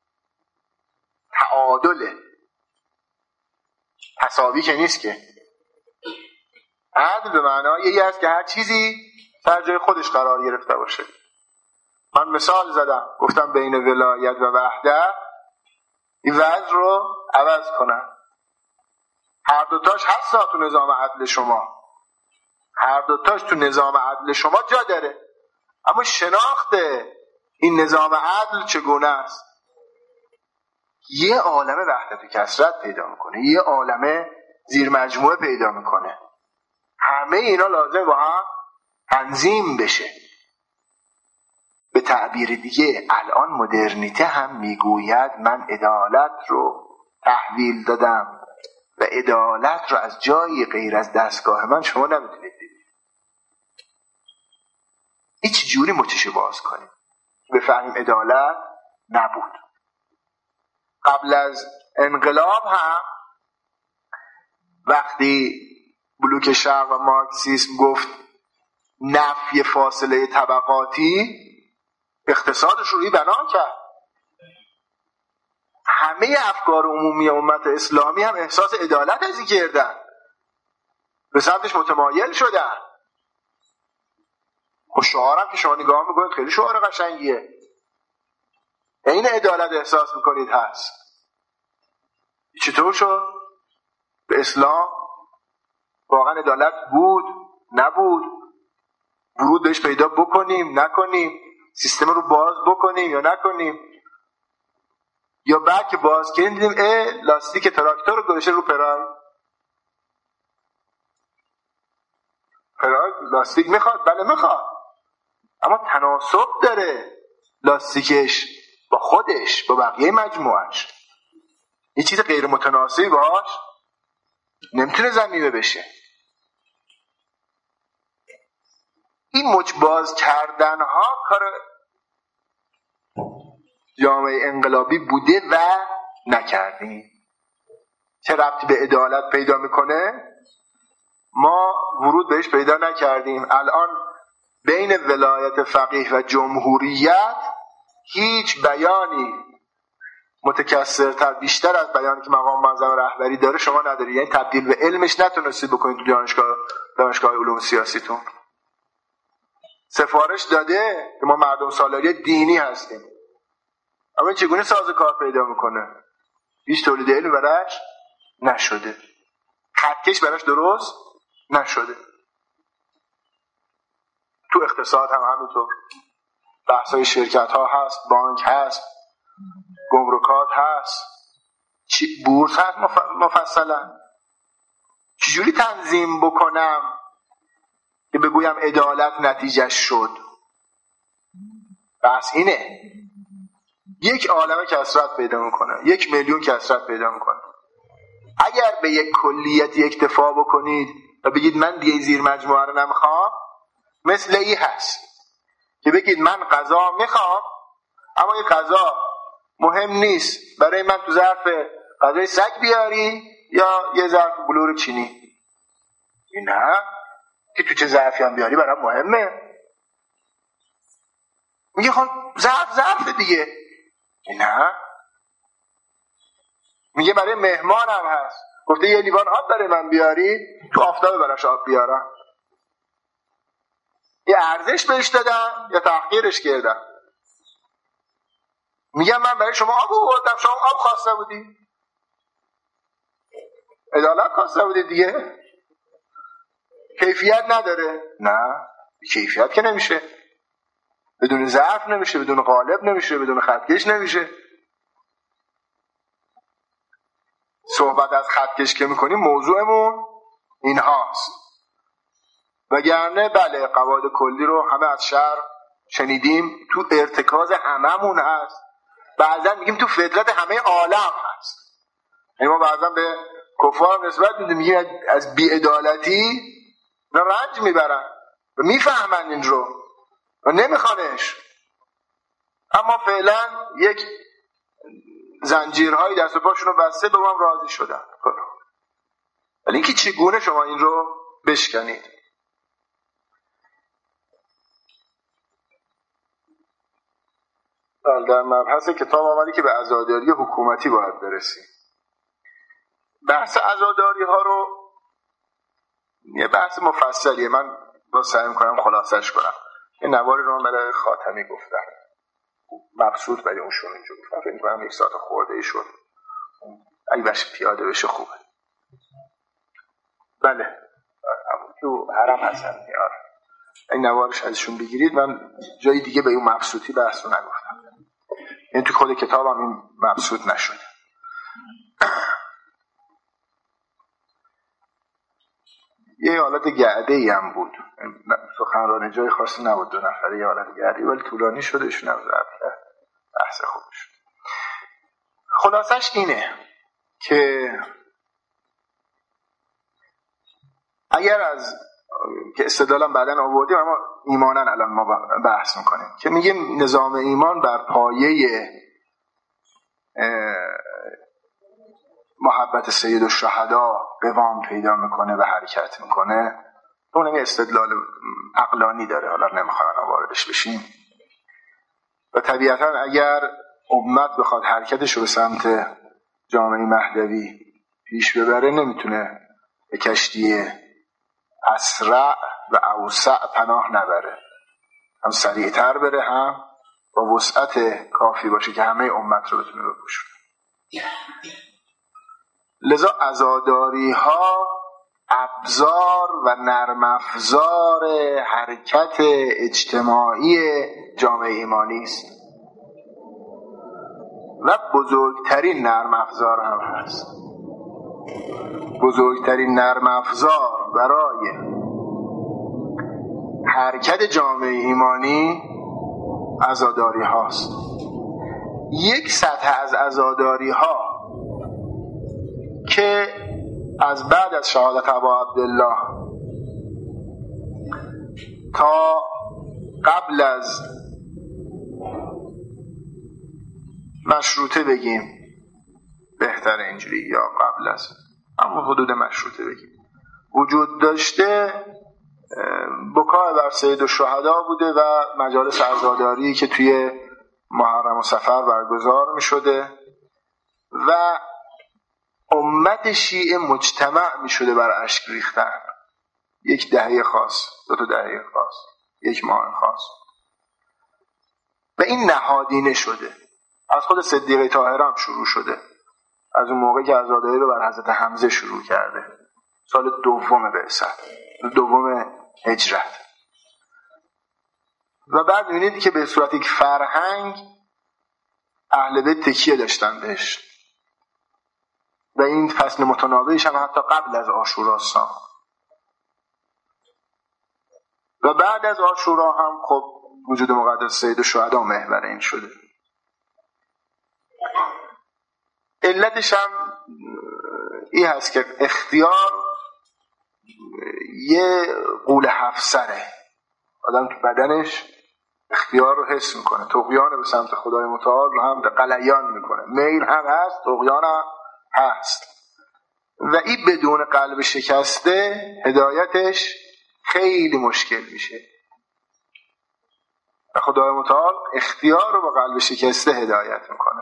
تعادله. تساوی که نیست که. عدل به معنای این است که هر چیزی در جای خودش قرار گرفته باشه. من مثال زدم گفتم بین ولایت و وحدت این وضع رو عوض کنن. هر دوتاش هست تو نظام عدل شما. هر دوتاش تو نظام عدل شما جا داره. اما شناخت این نظام عدل چگونه است؟ یه عالمه وحدت و کثرت پیدا میکنه. یه عالمه زیر مجموعه پیدا میکنه. همه اینا لازم با هم تنظیم بشه. به تعبیر دیگه الان مدرنیته هم میگوید من عدالت رو تحویل دادم و عدالت رو از جایی غیر از دستگاه من شما نمیتونید دیدید. هیچ جوری مچشو باز کنیم بفهمیم عدالت نبود. قبل از انقلاب هم وقتی بلوک شرق و مارکسیسم گفت نفی فاصله طبقاتی، اقتصادش روی بنا کرد. همه افکار عمومی امت اسلامی هم احساس عدالت از این کردن، به سمتش متمایل شدن. خب شعارم که شما نگاه میکنید خیلی شعار قشنگیه. این عدالت احساس میکنید هست. چطور شد؟ به اسلام واقعا عدالت بود؟ نبود؟ ورود بهش پیدا بکنیم نکنیم؟ سیستم رو باز بکنیم یا نکنیم؟ یا بعد که باز کردیم دیدیم لاستیک تراکتور رو گذاشته رو پراید. پراید لاستیک میخواد؟ بله میخواد، اما تناسب داره لاستیکش با خودش، با بقیه مجموعش. یه چیز غیر متناسبی باهاش نمیتونه ضمیمه بشه. این مچ باز کردن ها کار جامعه انقلابی بوده و نکردیم. چه ربطی به عدالت پیدا میکنه؟ ما ورود بهش پیدا نکردیم. الان بین ولایت فقیه و جمهوریت هیچ بیانی متکثرتر بیشتر از بیانی که مقام معظم رهبری داره شما نداری. یعنی تبدیل به علمش نتونستید بکنید تو دانشگاه علوم سیاسیتون. سفارش داده که ما مردم سالاری دینی هستیم، اما چگونه سازوکار پیدا میکنه؟ هیچ تولید علم براش نشده، خطکش براش درست نشده. تو اقتصاد هم همینطور. بحثای شرکت ها هست، بانک هست، گمرکات هست، بورس هست. مفصلا چجوری تنظیم بکنم که بگویم عدالت نتیجه شد؟ بس اینه. یک عالمه کثرت پیدا میکنه، 1,000,000 کثرت پیدا میکنه. اگر به یک کلیتی اکتفا بکنید و بگید من دیگه زیر مجموعه رو نمیخوام، مثل این هست که بگید من غذا میخوام اما این غذا مهم نیست، برای من تو ظرف غذای سگ بیاری یا یه ظرف بلور چینی. این نه که تو چه ظرفی هم بیاری برام مهمه. میگه خب ظرف دیگه. نه، میگه برای مهمانم هست، گفته یه لیوان آب برای من بیاری، تو آفتاب براش آب بیارم. یه ارزش بهش دادم یا تحقیرش کردم؟ میگم من برای شما آب آوردم، شما آب خواسته بودی، عدالت خواسته بودی دیگه. کیفیت نداره؟ نه، کیفیت که نمیشه، بدون ظرف نمیشه، بدون قالب نمیشه، بدون خطکش نمیشه. صحبت از خطکش که میکنیم موضوعمون این هاست، وگرنه بله قواعد کلی رو همه از شرع شنیدیم، تو ارتکاز هممون هست، بعضا میگیم تو فطرت همه عالم هست. ما بعضا به کفار نسبت میدیم، میگیم از بی‌عدالتی رنج میبرن و میفهمن این رو و نمیخوانش، اما فعلا یک زنجیرهایی دست و پاشون رو بسته به ما هم راضی شدن. ولی اینکه چگونه شما این رو بشکنید. در مبحث کتاب آمدی که به عزاداری حکومتی باید برسیم. بحث عزاداری ها رو یه بحث مفصلیه، من با سعی میکنم خلاصش کنم. یه نواری رو من برای خاتمی گفتم، مبسوط برای اون شون اینجا گفتم، فکر میکنم 1 ساعت خورده ای شد، اگه بشه پیاده بشه خوبه. بله تو حرم هستن میار، این نوارش ازشون بگیرید. من جای دیگه به اون مبسوطی بحث رو نگفتم، این تو خود کتابم این مبسوط نشده. یه حالت گعده‌ای هم بود، سخنرانی جای خاصی نبود، 2 نفره یه حالت گعده‌ای، ولی طولانی شده، ایشون هم ضبط کرد، بحث خوب شد. خلاصش اینه که اگر از که استدلالم بعداً آوردیم اما ایماناً الان ما بحث میکنیم که میگیم نظام ایمان بر پایه محبت سید الشهدا قوام پیدا میکنه و حرکت میکنه. اون یه استدلال عقلانی داره، حالا نمیخوام واردش بشیم. و طبیعتاً اگر امت بخواد حرکتش رو به سمت جامعه مهدوی پیش ببره، نمیتونه به کشتی اسرع و اوسع پناه نبره، هم سریعتر بره هم با وسعت کافی باشه که همه امت رو بتونه بپوشونه. لذا عزاداری ها ابزار و نرم افزار حرکت اجتماعی جامعه ایمانی است و بزرگترین نرم افزار هم هست. بزرگترین نرم افزار برای حرکت جامعه ایمانی عزاداری هاست. یک سطح از عزاداری ها که از بعد از شهادت ابا عبدالله تا قبل از مشروطه بگیم بهتر اینجوری، یا قبل از اما حدود مشروطه بگیم، وجود داشته، بکای بر سید الشهدا بوده و مجالس عزاداری که توی محرم و صفر برگزار می شده و امت شیعه مجتمع می شده بر اشک ریختن. 1 دهه خاص، 2 دهه خاص، 1 ماه خاص، و این نهادینه شده. از خود صدیقه طاهره هم شروع شده، از اون موقع که عزاداری رو بر حضرت حمزه شروع کرده، سال 2 بعثت، 2 هجرت. و بعد می‌بینید که به صورت یک فرهنگ اهل بیت تکیه داشتن بهش و این فصل متنابعش هم حتی قبل از عاشورا ساخت و بعد از عاشورا هم خب وجود مقدس سید الشهدا محور این شده. علتش هم این هست که اختیار یه غول 7 سره، آدم تو بدنش اختیار رو حس میکنه، طغیان به سمت خدای متعال رو هم غلیان میکنه، میل هم هست، طغیان هم هست و این بدون قلب شکسته هدایتش خیلی مشکل میشه و خدای متعال اختیار رو با قلب شکسته هدایت میکنه.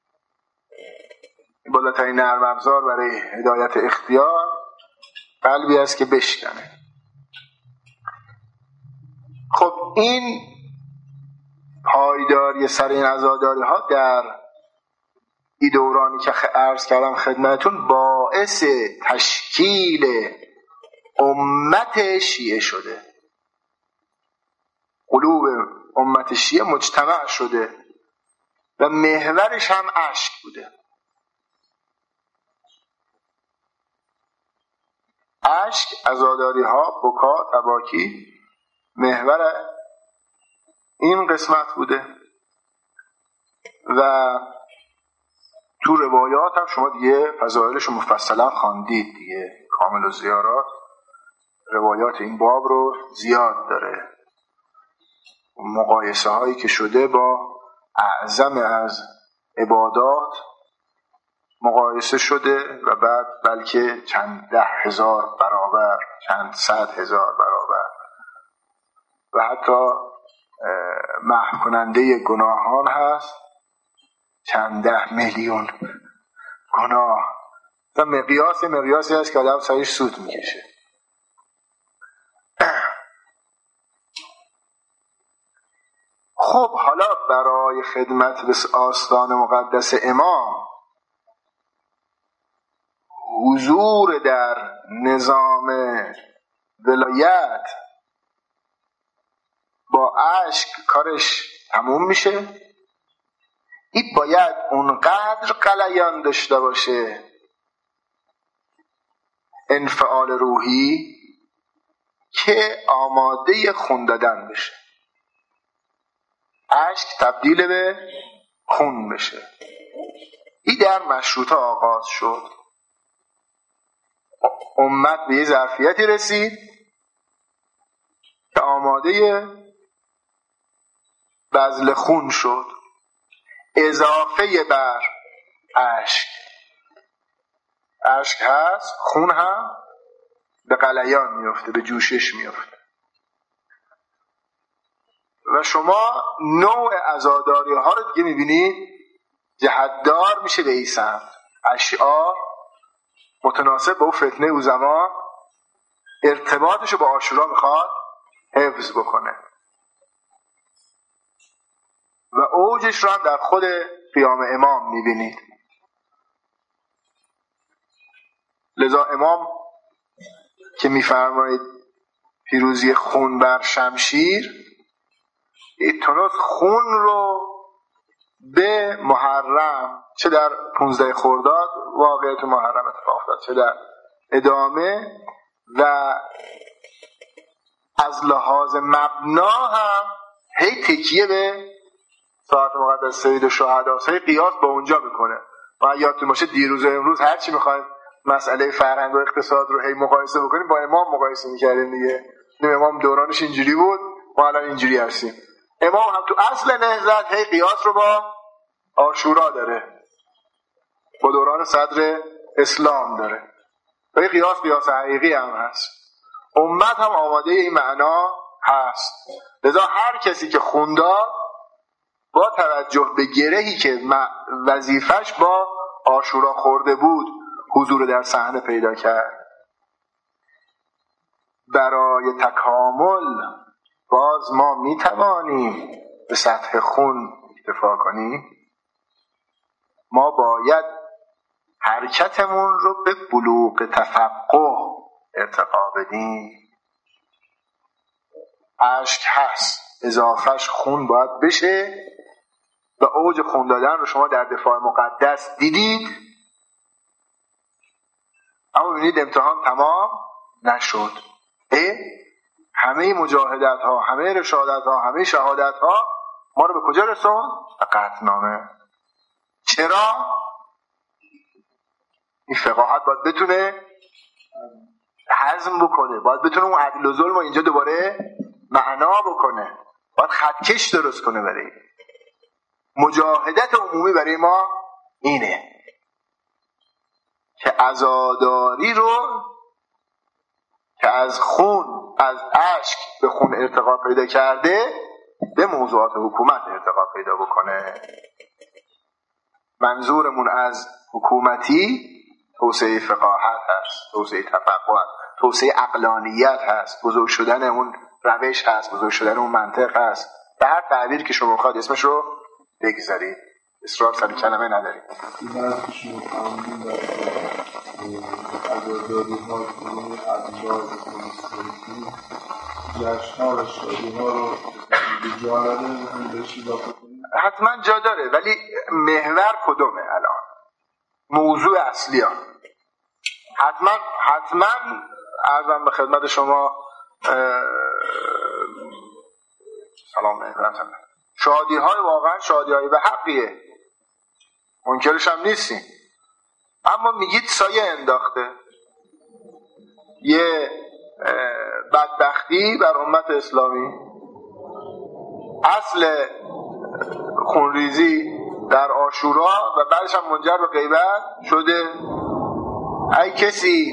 بالاترین نرم افزار برای هدایت اختیار قلبی است که بشکنه. خب این پایداری سر این عزاداری ها در این دورانی که عرض کردم خدمتون باعث تشکیل امت شیعه شده، قلوب امت شیعه مجتمع شده و محورش هم اشک بوده. اشک، عزاداری ها، بکا، تباکی محور این قسمت بوده و تو روایات هم شما دیگه فضائلش رو مفصلا خواندید دیگه، کامل الزیارات روایات این باب رو زیاد داره، مقایسه هایی که شده با اعظم از عبادات مقایسه شده و بعد بلکه چند 10,000 برابر، چند 100,000 برابر و حتی محو کننده گناهان هست چند 10 میلیون گناه و مقیاسی هست که آدم سرش سود میکشه. خب حالا برای خدمت به آستان مقدس امام حضور در نظام ولایت با اشک کارش تموم میشه. این باید اونقدر غلیان داشته باشه، انفعال روحی، که آماده خون دادن بشه، اشک تبدیل به خون بشه. این در مشروطه آغاز شد، امت به یه ظرفیتی رسید که آماده بذل خون شد، اضافه بر اشک. اشک هست، خون هم به غلیان میفته، به جوشش میفته و شما نوع عزاداری ها رو دیگه میبینید جهتدار میشه به این سمت. اشعار متناسب با فتنه او زمان ارتباطش رو با عاشورا میخواد حفظ بکنه و اوجش رو هم در خود قیام امام میبینید. لذا امام که میفرمایید پیروزی خون بر شمشیر، این تنوز خون رو به محرم، چه در 15 خرداد واقعیت محرم اتفاق افتاد، چه در ادامه، و از لحاظ مبنا هم هی تکیه به ساعت مقدس سید الشهدا، هی قیاس با اونجا میکنه. و یادتون باشه دیروز و امروز هر چی میخوایم مسئله فرهنگ و اقتصاد رو هی مقایسه بکنیم با امام مقایسه میکردیم دیگه. امام دورانش اینجوری بود، ما الان اینجوری هستیم. امام هم تو اصل نهضت هی قیاس رو با عاشورا داره، با دوران صدر اسلام داره و این قیاس حقیقی هم هست. امت هم آماده این معنا هست. لذا هر کسی که خونداد با توجه به گرهی که وظیفش با عاشورا خورده بود حضور در صحنه پیدا کرد. برای تکامل باز ما میتوانیم به سطح خون اکتفا کنیم. ما باید حرکتمون رو به بلوغ تفقه ارتقا بدیم. اشک هست، اضافهش خون باید بشه و اوج خون دادن رو شما در دفاع مقدس دیدید، اما ببینید امتحان تمام نشد. همه مجاهدت ها، همه رشادت ها، همه شهادت ها ما رو به کجا رسوند؟ به قطعنامه. چرا؟ این فقاهت باید بتونه هضم بکنه، باید بتونه اون عدل و ظلم رو اینجا دوباره معنا بکنه، باید خطکش درست کنه. برای مجاهدت عمومی برای ما اینه که عزاداری رو که از خون، از اشک به خون ارتقا پیدا کرده به موضوعات حکومت ارتقا پیدا بکنه. منظورمون از حکومتی توسعه فقاهت هست، توسعه تفقه هست، توسعه عقلانیت هست، بزرگ شدن اون روش هست، بزرگ شدن اون منطق هست، به هر تعبیر که شما بخواید اسمش رو بگذارید، اصرار سر کلمه ندارید. این از که شما فهمیدین در عزاداری ها کنید ادبار کنید جشن ها و شادی ها رو به جا نداره هم بهش اضافه کنید؟ حتما جا داره، ولی محور کدومه الان؟ موضوع اصلی ها حتما عرضم به خدمت شما سلام علیکم، شادی های واقعا شادی های به حقیه، منکرش هم نیستیم، اما میگید سایه انداخته، یه بدبختی بر امت اسلامی، اصل خونریزی در عاشورا و بعدش هم منجر به غیبت شده. ای کسی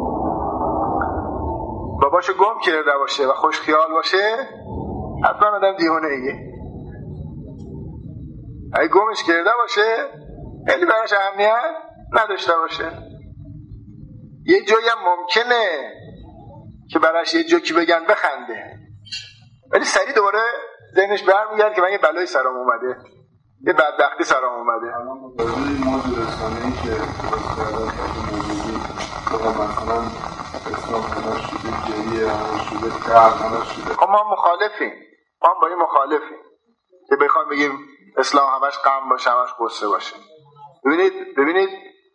باباشو گم کرده باشه و خوش خیال باشه حتما آدم دیوانه ایه. ای گمش کرده باشه خیلی براش اهمیت نداشته باشه. یه جایی هم ممکنه که براش یه جوکی بگن بخنده، ولی سریع دوباره ذهنش برمیگرد که من یه بلایی سرم اومده، یه بدبختی سرم اومده. الان متوجه این موضوع رسانه‌ای که استعداد موجودی مثلا اسلام همش شده گریه، همش شده قهر، همش شده. خب ما مخالفیم، ما با این مخالفیم که بخوایم بگیم اسلام همش غم باشه، همش غصه باشه. ببینید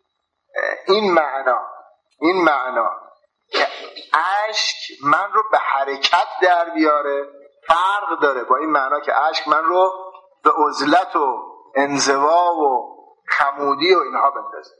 این معنا که اشک من رو به حرکت در بیاره فرق داره با این معنا که اشک من رو به عزلت و انزوا و خمودی و اینها بندازه.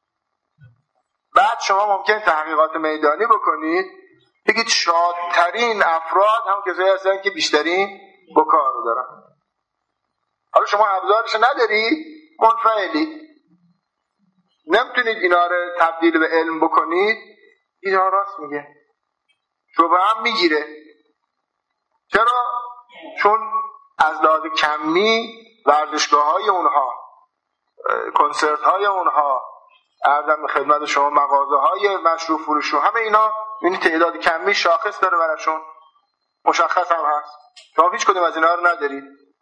بعد شما ممکن تحقیقات میدانی بکنید بگید شادترین افراد هم کسایی هستن که بیشترین بکار رو دارن. حالا شما ابزارش ندارید، منفعلی، نمیتونید اینا رو تبدیل به علم بکنید. اینا راست میگه، شبه هم میگیره. چرا؟ چون از لحاظ کمی ورزشگاه‌های اونها، کنسرت‌های اونها، عرضم به خدمت شما مغازه‌های مشروب فروش، همه اینا این تعداد کمی شاخص داره براشون، مشخص هم هست. شما هیچ کدوم از اینا رو ندارید،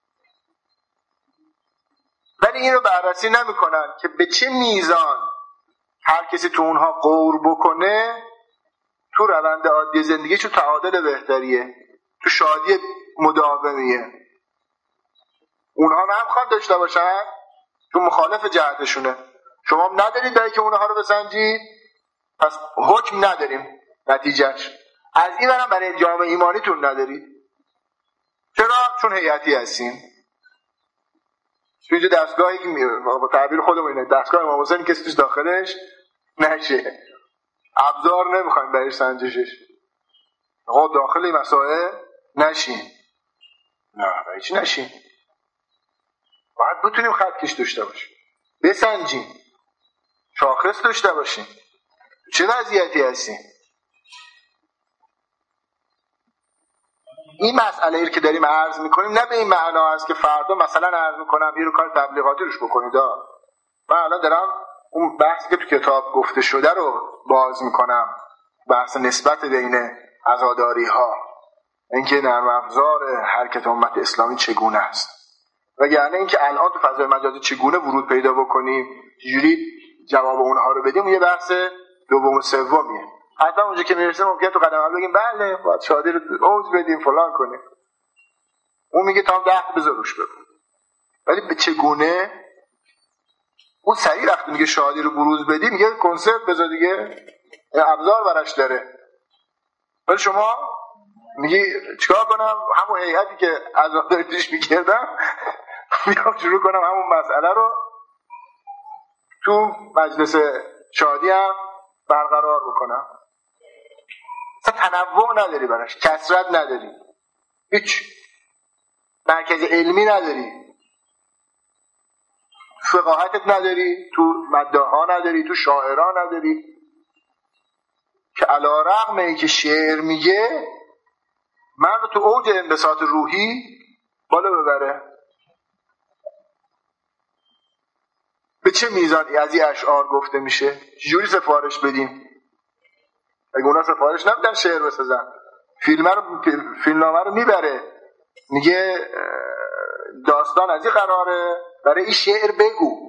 ولی اینو بررسی نمی‌کنن که به چه میزان هر کسی تو اونها غور بکنه تو روند عادی زندگی تو تعادل بهتریه، تو شادی مداومیه. اونها هم خواد داشته باشن، تو مخالف جهتشونه. شما هم ندارید برای که اونها رو بسنجید، پس حکم نداریم. نتیجهش از این برم برای جامعه ایمانیتون ندارید. چرا؟ چون هیئتی هستین. تو اینجا دستگاهی که با تعبیر خودمون اینه، دستگاه امام حسین کسی توش داخلش نشه، ابزار نمیخوایم برای سنجشش، آقا داخل این مسائل نشین. نه برای چی نشین؟ باید بتونیم خطکش داشته باشیم، بسنجیم، شاخص داشته باشیم. چه وضعیتی هستیم؟ این مسئله که داریم عرض میکنیم نه به این معنا است که فردا مثلا عرض میکنم یه رو کار تبلیغاتی روش بکنید. من الان دارم اون بحثی که تو کتاب گفته شده رو باز میکنم، بحث نسبت بین عزاداری ها، اینکه نرم افزار حرکت امت اسلامی چگونه است، وگرنه اینکه الان تو فضای مجازی چگونه ورود پیدا بکنیم، چجوری جواب اونها رو بدیم، یه بحث دوم و سومیه. حتی اونجا که میرسه ممکنه تو قدم اول بگیم بله باید شادی رو اوج بدیم فلان کنیم، اون میگه تا 10 بذار روش بگو، ولی به چگونه؟ اون سریع وقتی میگه شادی رو بروز بدیم میگه کنسرت بذار دیگه، ابزار براش داره. ولی شما میگی چیکار کنم؟ همون هیئتی که عزاداری توش میکردم میام شروع کنم همون مسئله رو تو مجلس شادی هم برقرار بکنم. اصلا تنوع نداری براش، کثرت نداری، هیچ مرکز علمی نداری، فقاهتت نداری، تو مداحا نداری، تو شاعران نداری، که علی رغم اینکه شعر میگه من رو تو اوج انبساط روحی بالا ببره. به چه میزان از این اشعار گفته میشه؟ چجوری سفارش بدیم؟ اگه اونا سفارش نمیدن شعر بسازن، فیلمنامه رو میبره، میگه داستان از این قراره، برای این شعر بگو.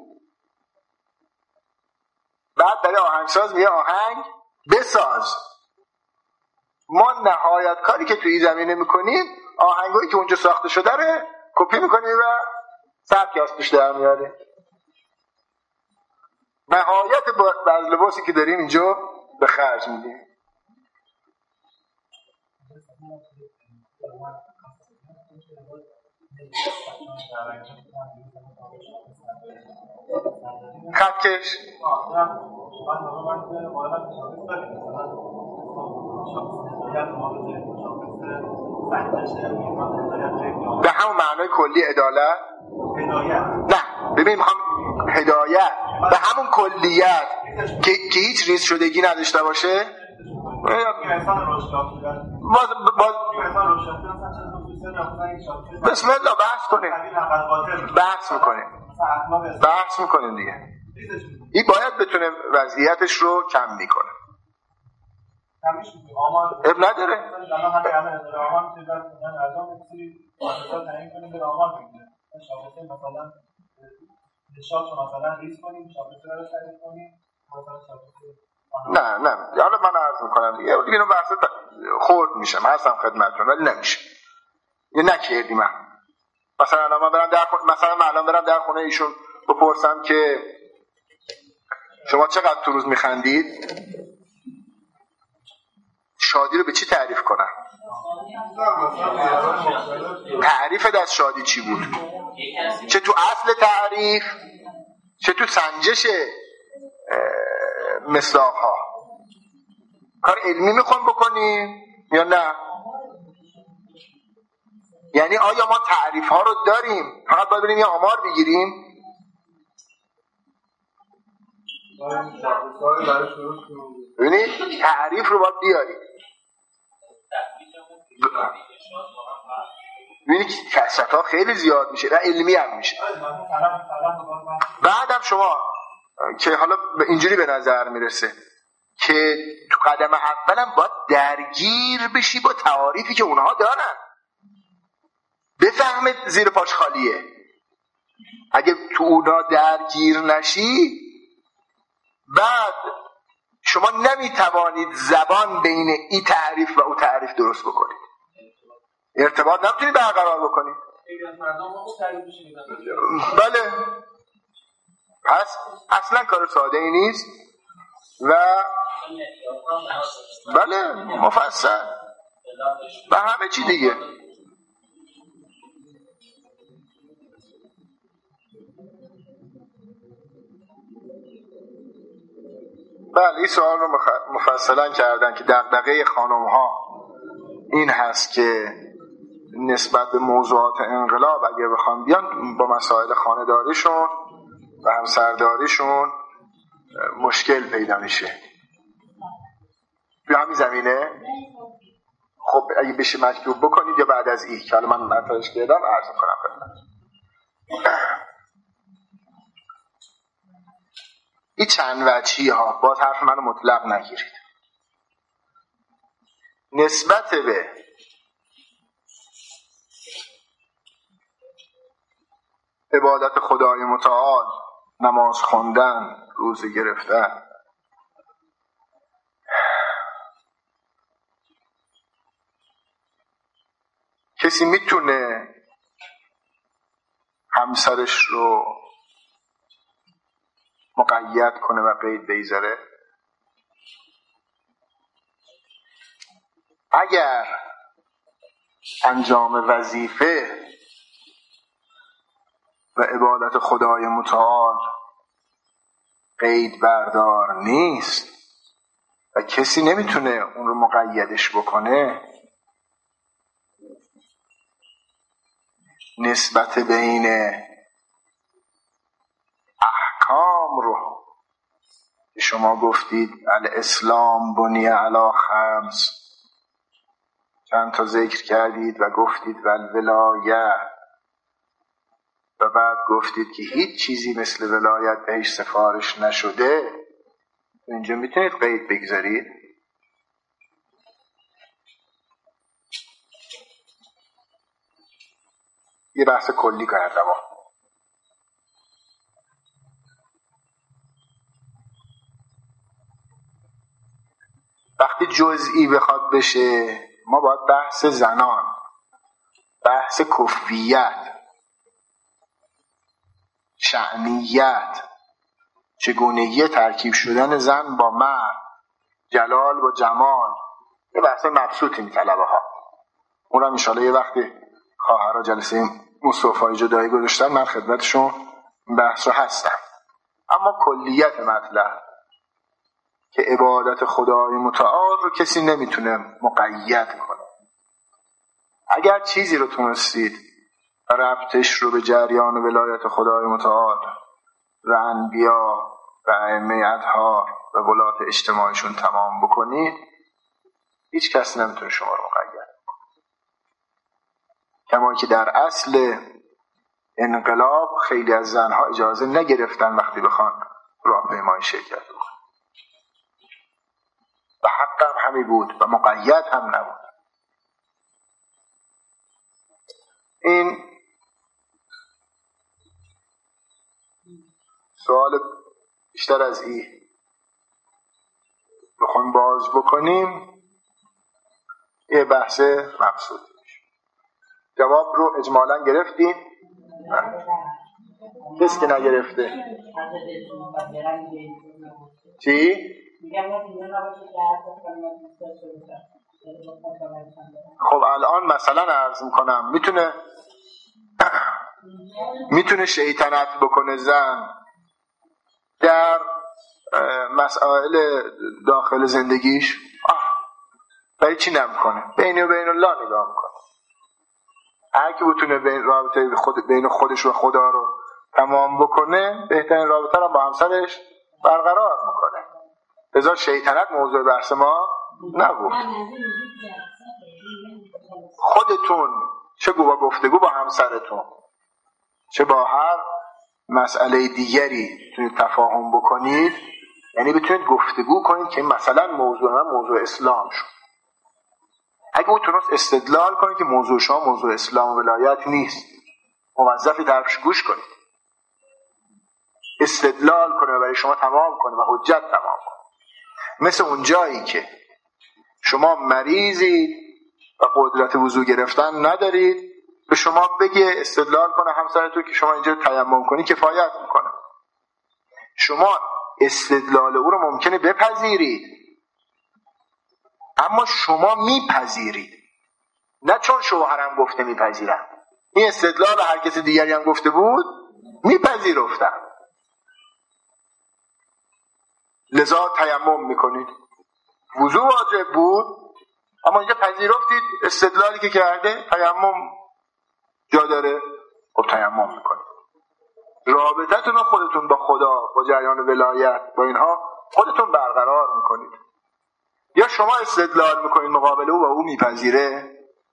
بعد برای آهنگساز میگه آهنگ بساز. ما نهایت کاری که توی زمینه میکنیم آهنگایی که اونجا ساخته شده رو کپی میکنیم و سبک از پیش در میاریم. نهایت بذل لباسی که داریم اینجا به خرج میدیم. خطکش به همون معنای کلی عدالت نه، ببین میخوام هدایت به همون کلیت که هیچ ریز شدگی نداشته باشه. بسم الله بحث میکنیم دیگه. این باید بتونه وضعیتش رو کم میکنه. اب نداره. نه حالا من عرض میکنم دیگه اینو بحث خورد میشه، من هستم خدمتتون، ولی نمیشه یه نکردیم. مثلا الان برم در خونه ایشون بپرسم که شما چقدر تو روز میخندید، شادی رو به چی تعریف کنم؟ تعریفت از شادی چی بود؟ چه تو اصل تعریف چه تو سنجش مصداق‌ها. کار علمی میخوام بکنیم یا نه؟ یعنی آیا ما تعریف ها رو داریم فقط باید بریم یه آمار بگیریم؟ ببینید تعریف رو باید بیاریم. ببینید کثرت ها خیلی زیاد میشه و علمی هم میشه. بعدم شما که حالا اینجوری به نظر میرسه که تو قدم اولم باید درگیر بشی با تعاریفی که اونها دارن، بفهمید زیر پاش خالیه. اگه تو اونا درگیر نشی بعد شما نمیتوانید زبان بین این تعریف و اون تعریف درست بکنید، ارتباط نمیتونید برقرار بکنید. بله، پس اصلا کار ساده ای نیست و بله مفصل و همه چی دیگه. بله این سوال رو مفصلا کردن که دغدغه خانم ها این هست که نسبت به موضوعات انقلاب اگه بخوام بیان با مسائل خانه‌داریشون و همسرداریشون مشکل پیدا میشه. تو همین زمینه خب اگه بشه مکتوب بکنید یا بعد از این که حالا من مطرحش کردم عرض کنم خدمت. این چند وجهی ها باز حرف منو مطلق نگیرید. نسبت به عبادت خدای متعال، نماز خوندن، روزه گرفتن، کسی میتونه همسرش رو مقید کنه و قید بیذاره؟ اگر انجام وظیفه و عبادت خدای متعال قید بردار نیست و کسی نمیتونه اون رو مقیدش بکنه، نسبت بین احکام رو شما گفتید الاسلام بنی علی خمس، چند تا ذکر کردید و گفتید والولایه، و بعد گفتید که هیچ چیزی مثل ولایت بهش سفارش نشده، اینجا میتونید قید بگذارید؟ یه بحث کلی کردم. وقتی جزئی بخواد بشه ما باید بحث زنان، بحث کفویت، شأنیت، چگونگی ترکیب شدن زن با مرد، جلال با جمال، یه بحث مبسوطی میطلبه ها. اون رو انشاءالله یه وقتی خواهرها جلسه مصطفی جدایی گذاشتن من خدمتشون بحث رو هستم. اما کلیت مطلب که عبادت خدای متعال رو کسی نمیتونه مقید کنه. اگر چیزی رو تونستید ربطش رو به جریان ولایت خدای متعال و انبیا و ائمه اطهار و ولات اجتماعشون تمام بکنید، هیچ کس نمیتونه شما رو مقید کنه. کما که در اصل انقلاب خیلی از زنها اجازه نگرفتن وقتی بخوان راهپیمایی شرکت بکنن و حق هم همی بود و مقید هم نبود. این سوال بیشتر از این بخوایم باز بکنیم یه بحث مبسوط میشه. جواب رو اجمالا گرفتیم؟ کسی که نگرفته چی؟ خب الان مثلا عرض میکنم میتونه شیطنت بکنه زن در مسائل داخل زندگیش؟ برای چی نمیکنه؟ بین و بین الله نگاه میکنه. هر کی بتونه رابطه بین خودش و خدا رو تمام بکنه بهترین رابطه رو با همسرش برقرار میکنه. لذا شیطنت موضوع بحث ما نبود. خودتون چه با گفتگو با همسرتون چه با هر مسئله دیگری بتونید تفاهم بکنید، یعنی بتونید گفتگو کنید که مثلا موضوع اسلام شد. اگه او تونست استدلال کنید که موضوع شما موضوع اسلام و ولایت نیست، موظفی درش گوش کنید، استدلال کنه و برای شما تمام کنه و حجت تمام کنه. مثل اون جایی که شما مریضید و قدرت وضو گرفتن ندارید، به شما بگه استدلال کنه همسرتون که شما اینجا تیمم کنی کفایت میکنه. شما استدلال او رو ممکنه بپذیرید، اما شما میپذیرید، نه چون شوهرم گفته میپذیرم. این استدلال هر کسی دیگری هم گفته بود میپذیرفتم، لذا تیمم میکنید. وضو واجب بود اما اینجا پذیرفتید استدلالی که کرده تیمم جا داره، خب تیمم میکنید. رابطتون رو خودتون با خدا با جریان ولایت با اینها خودتون برقرار میکنید. یا شما استدلال میکنید مقابل او و او میپذیره،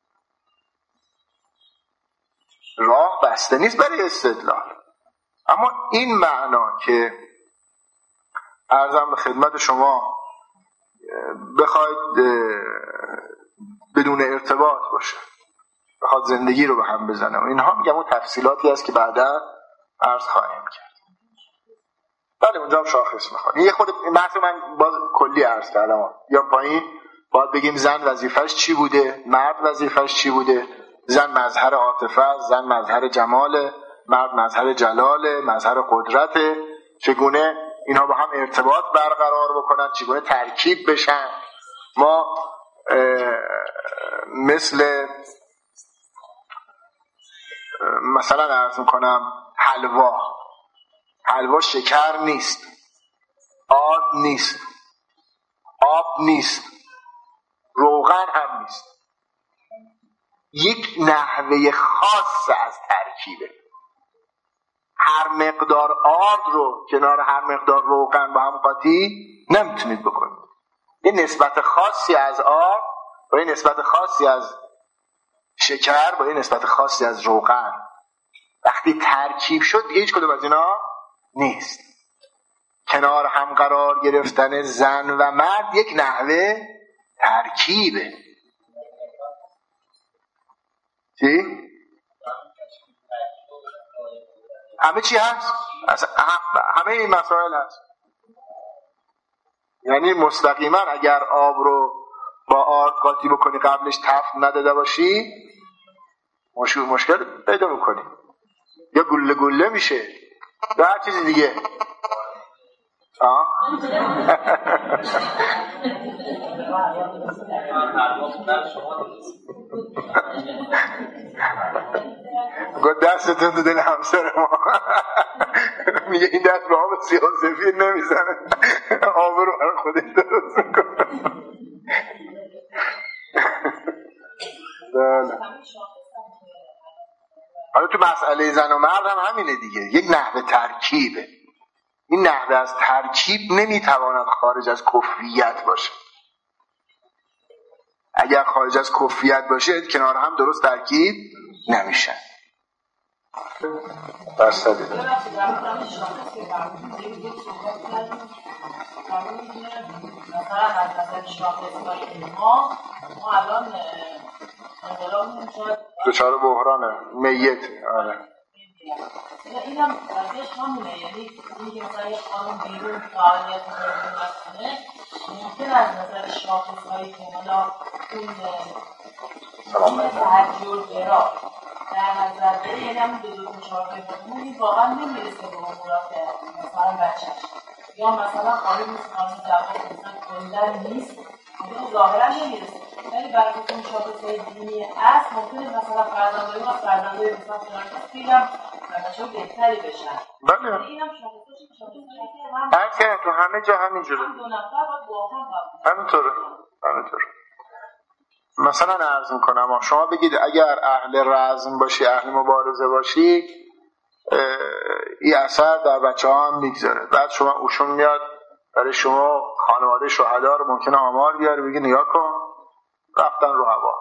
راه بسته نیست برای استدلال. اما این معنا که عرضم به خدمت شما بخواید بدون ارتباط باشه، بخواد زندگی رو به هم بزنه و اینها، میگم اون تفصیلاتی هست که بعدا عرض خواهیم کرد. بله اونجا هم شاخص میخواد. یه خود بحث من باز کلی عرض کردم. یا پایین باید بگیم زن وظیفش چی بوده، مرد وظیفش چی بوده. زن مظهر عاطفه، زن مظهر جمال، مرد مظهر جلال، مظهر قدرت. چگونه اینها با هم ارتباط برقرار بکنن، چگونه ترکیب بشن. ما مثلا عرض میکنم حلوا شکر نیست، آرد نیست. آب نیست، روغن هم نیست. یک نحوه خاص از ترکیبه. هر مقدار آرد رو کنار هر مقدار روغن با هم قاطی نمیتونید بکنید. یه نسبت خاصی از آب با یه نسبت خاصی از شکر با یه نسبت خاصی از روغن وقتی ترکیب شد دیگه هیچ کدوم از اینا نیست. کنار هم قرار گرفتن زن و مرد یک نحوه ترکیبه. چی؟ همه چی هست؟ همه این مسائل هست. یعنی مستقیما اگر آب رو با آرد قاطی بکنی قبلش تفت نداده باشی مشکل پیدا میکنی، یا گله گله میشه یا هر چیزی دیگه. گفت دستتون تو دل همسر ما. میگه این دست به آب سیاه سفید نمیزنه، آب رو برای خودش درست میکنه. حالا تو مسئله زن و مرد هم همینه دیگه، یک نحوه ترکیبه. این نحوه از ترکیب نمیتواند خارج از کفریت باشه. اگر خارج از کفریت باشه کنار هم درست ترکیب نمیشن. درصدی داره. مثلا از نظر شاخص‌های ما الان انقلابمون شاید دچار بحرانه میت. آره این هم قضیهش همونه، یعنی اینکه مثلا یک قانون بیرون فعالیت کنه ممکن از نظر شاخص‌هایی که حالا اون تحجرگرا در نظر بره، یعنی همون دو شاخص‌هایی این واقعا نمیرسه به امورات مثلا بچه‌ش، یا مثلا قانون مثل قانون جواب مثلا کلن نیست، اون ظاهرا نمیرسه، ولی برای اون شاخص‌های دینی اصل ممکنه مثلا فرزندای ما فرزندای مثلا خیلی هم بچه‌ها بهتری بشن. بله اینم شاخص‌هاش که هم تو همه جا همینجوره. دو نفر باید با هم همینطوره. مثلا عرض میکنم شما بگید اگر اهل رزم باشی، اهل مبارزه باشی، این اثر در بچه ها هم میگذاره. بعد شما اوشون میاد برای شما خانواده شهدا رو ممکنه آمار بیاره بگی نگاه کن رفتن رو هوا،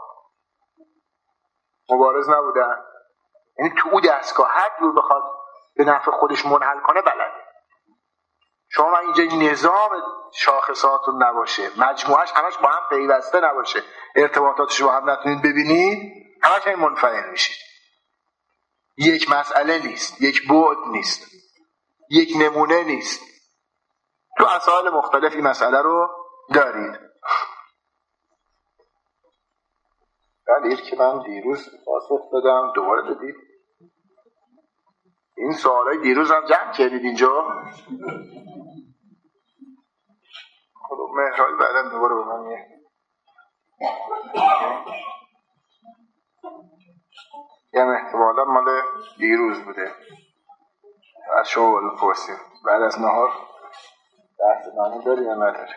مبارز نبودن. یعنی تو او دستگاه هر جور بخواد به نفع خودش منحل کنه بلده. شما من اینجا نظام شاخصاتون نباشه، مجموعش همش با هم پیوسته نباشه، ارتباطاتش با هم نتونید ببینید، همش این منفعل میشید. یک مسئله نیست، یک بعد نیست، یک نمونه نیست. تو مسائل مختلفی مسئله رو دارید. دلیل که من دیروز پاسخ دادم دوباره دادید. این سوالای دیروز هم جمع کردید اینجا. خب مهرهای بعدم دوباره به من میه. یعنی احتمالا مال دیروز بوده. از شما بالا پرسیم بعد از نهار بحث نانی داری یا نداری؟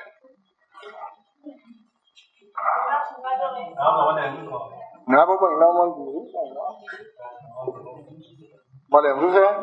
نه بابا اینا مال دیروز مال امروزه؟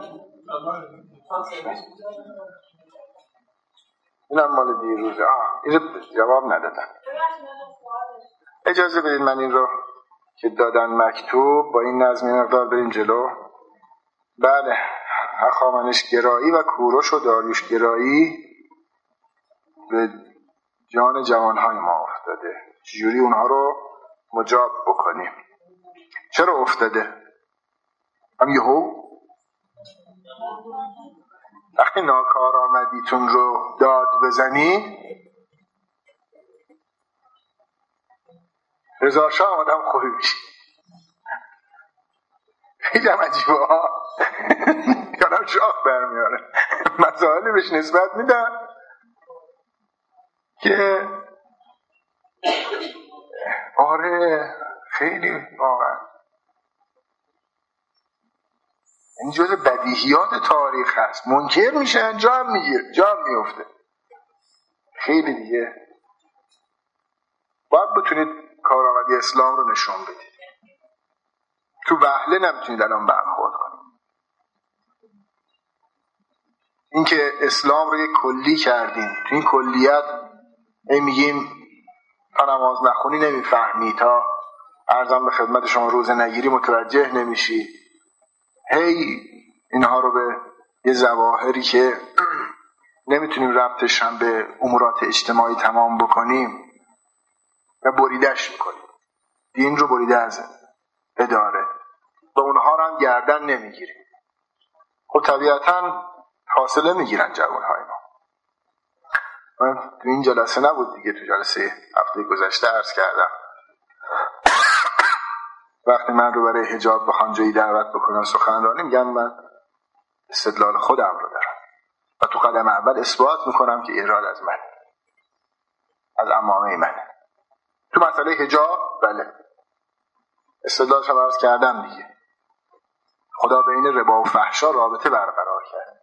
اینا مال دیروزه. اینو جواب ندادن. اجازه بدید من این رو که دادن مکتوب با این نظم مقدار بریم جلو. بله، هخامنشگرایی و کوروش و داریوشگرایی به جان جوانهای ما افتاده. چجوری اونها رو مجاب بکنیم؟ چرا افتاده؟ هم یهو وقتی ناکارآمدیتون رو داد بزنید، رضا شاه آدم خوبی میشه. خیلی هم عجیبه ها. یادم شاخ برمیاره. مسائلی بهش نسبت میدن که آره خیلی واقعا این جزء بدیهیات تاریخ هست. منکر میشن جا هم میگیره، جا هم میفته. خیلی دیگه باید بتونید کارآمدی اسلام رو نشون بدید. تو وهله نمیتونید الان برخورد کنید. اینکه اسلام رو یک کلی کردیم، تو این کلیت میگیم تا نماز نخونی نمیفهمی، تا عرضم به خدمت شما روزه نگیری متوجه نمیشی، هی اینها رو به یه ظواهری که نمیتونیم ربطش هم به امورات اجتماعی تمام بکنیم و بریدش میکنیم. دین رو بریده از اداره و اونها رو هم گردن نمیگیریم. خب طبیعتاً فاصله میگیرن جوانهای ما. من تو این جلسه نبود دیگه، تو جلسه هفته گذشته عرض کردم وقتی من رو برای حجاب بخوان جایی دعوت بکنن سخنرانی، میگم من استدلال خودم رو دارم و تو قدم اول اثبات میکنم که ایراد از من، از عمامه منه. تو مسئله حجاب بله استدلالش رو عرض کردم دیگه. خدا بین ربا و فحشا رابطه برقرار کرد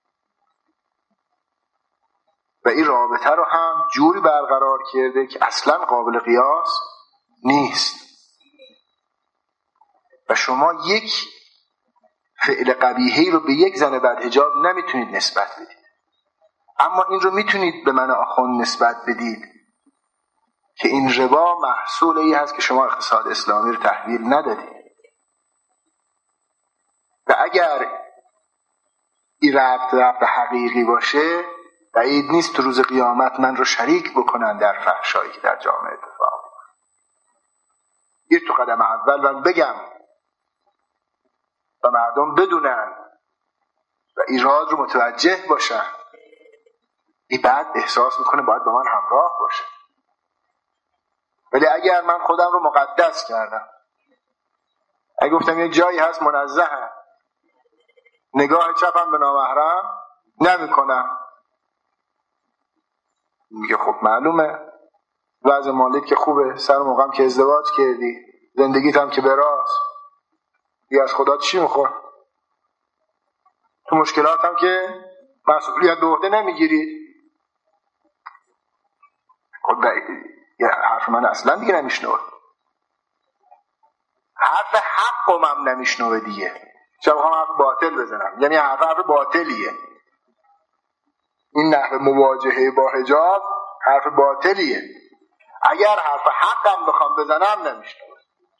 و این رابطه رو هم جوری برقرار کرده که اصلا قابل قیاس نیست و شما یک فعل قبیحی رو به یک زن بدحجاب نمیتونید نسبت بدید، اما این رو میتونید به من آخوند نسبت بدید که این ربا محصول ای هست که شما اقتصاد اسلامی رو تحویل ندادید و اگر این ربط حقیقی باشه بعید نیست تو روز قیامت من رو شریک بکنن در فحشایی که در جامعه اتفاق میفته. این تو قدم اول من بگم و مردم بدونن و ایراد رو متوجه باشن. این بعد احساس میکنه باید با من همراه باشه. ولی اگر من خودم رو مقدس کردم، اگه گفتم یه جایی هست منزهه، نگاه چپم به نامحرم نمی کنم، میگه خب معلومه وضع مالیت که خوبه، سر موقعم که ازدواج کردی، زندگیت هم که براست، دیگه از خدا چی میخور؟ تو مشکلات هم که مسئولیت به عهده نمیگیری. خب یه حرف من اصلا دیگه نمیشنوه، حرف حقم هم نمیشنوه دیگه. چرا بخوام حرف باطل بزنم؟ یعنی حرف باطلیه. این نحوه مواجهه با حجاب حرف باطلیه. اگر حرف حقم بخوام بزنم نمیشنوه.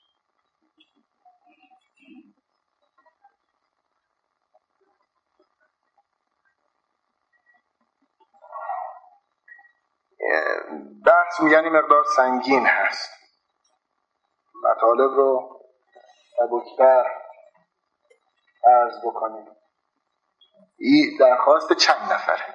بحث میگن این مقدار سنگین هست، مطالب رو سبکتر عرض بکنیم. این درخواست چند نفره؟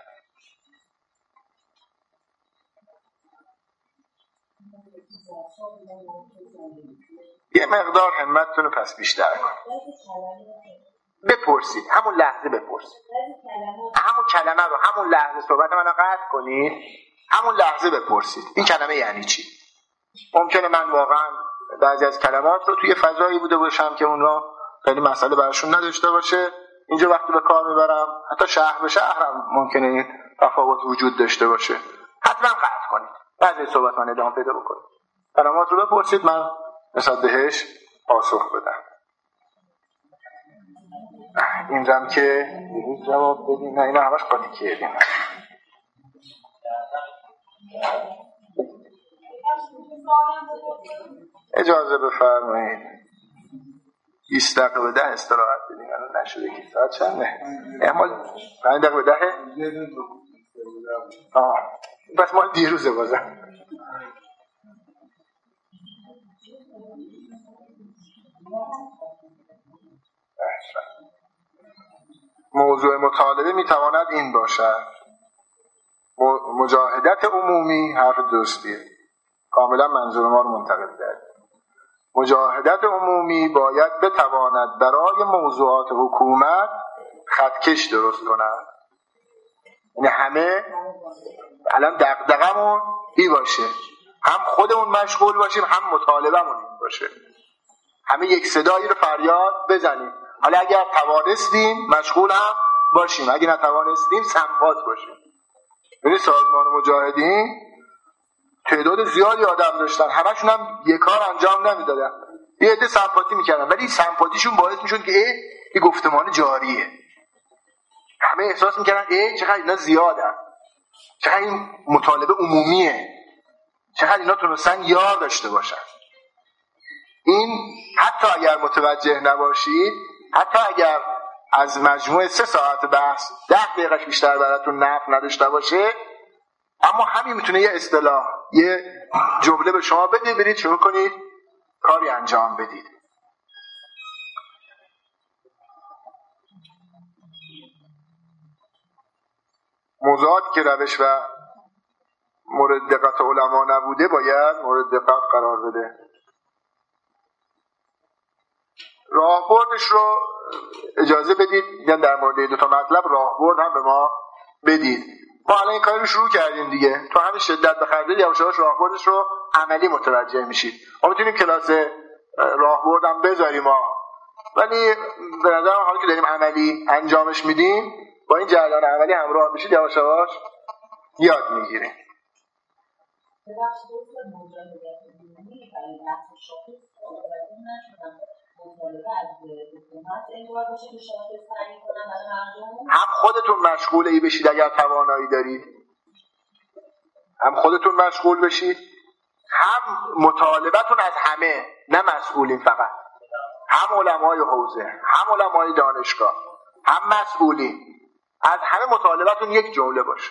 یه مقدار همتتون رو پس بیشتر کن، بپرسید، همون لحظه بپرسید، همون کلمه رو همون لحظه صحبت منو قطع کنید، همون لحظه بپرسید این کلمه یعنی چی. ممکنه من واقعا بعضی از کلمات رو توی فضایی بوده باشم که اون را خیلی مسئله براشون نداشته باشه، اینجا وقتی به کار میبرم حتی شهر به شهرم ممکنه این تفاوت وجود داشته باشه، حتما قطع کنید، بعضی صحبت من ادامه پیدا بکنید، کلمات رو بپرسید، من نسبت بهش پاسخ بدم. این رم که دیروز جواب بدیم، نه اینا همش قاطی کردیم. اجازه بفرمایید 20 دقیقه به 10 استراحت بدیم. الان نشده که ساعت چنده؟ احمال 5 دقیقه به 10. بس ما دیروزه بازم. موضوع مطالبه میتواند این باشد: مجاهدت عمومی، حرف درستیه، کاملا منظور ما رو منتقل کرد. مجاهدت عمومی باید بتواند برای موضوعات حکومت خطکش درست کند. یعنی همه الان دغدغمون این باشه، هم خودمون مشغول باشیم هم مطالبمون این باشه، همه یک صدایی رو فریاد بزنیم. حالا اگر توانستیم مشغول هم باشیم، اگر نتوانستیم سمپات باشیم. یعنی سازمان مجاهدین تعداد زیادی آدم داشتن، همشون هم یک کار انجام نمیدادن، یه عده سمپاتی میکردن، ولی سمپاتیشون باعث میشد که این گفتمان جاریه، همه احساس میکردن چقدر اینا زیادن، چقدر این مطالبه عمومیه، چقدر اینا تونستن یار داشته باشن. این حتی اگر متوجه نباشید، حتی اگر از مجموع 3 ساعت بحث 10 دقیقه بیشتر براتون نفع نداشته باشه، اما همین میتونه یه اصطلاح، یه جمله به شما بده، برید شروع کنید کاری انجام بدید. موضوعاتی که روش و مورد دقت علما نبوده باید مورد دقت قرار بده. راهبردش رو اجازه بدید، یعنی در مورد 2 تا مطلب راهبرد هم به ما بدید. ما الان این کاری رو شروع کردیم دیگه، تو همین شدت بخردید یواش یواش راهبردش رو عملی متوجه میشید. ما میتونیم کلاس راهبرد هم بذاریم ولی به نظرم حالا که داریم عملی انجامش میدیم، با این جریان عملی همراه بشید یواش یواش یاد میگیریم. هم خودتون مشغول ای بشید اگر توانایی دارید، هم خودتون مشغول بشید، هم مطالبتون از همه، نه مسئولین فقط، هم علمای حوزه، هم علمای دانشگاه، هم مسئولین، از همه مطالبتون یک جمله باشه.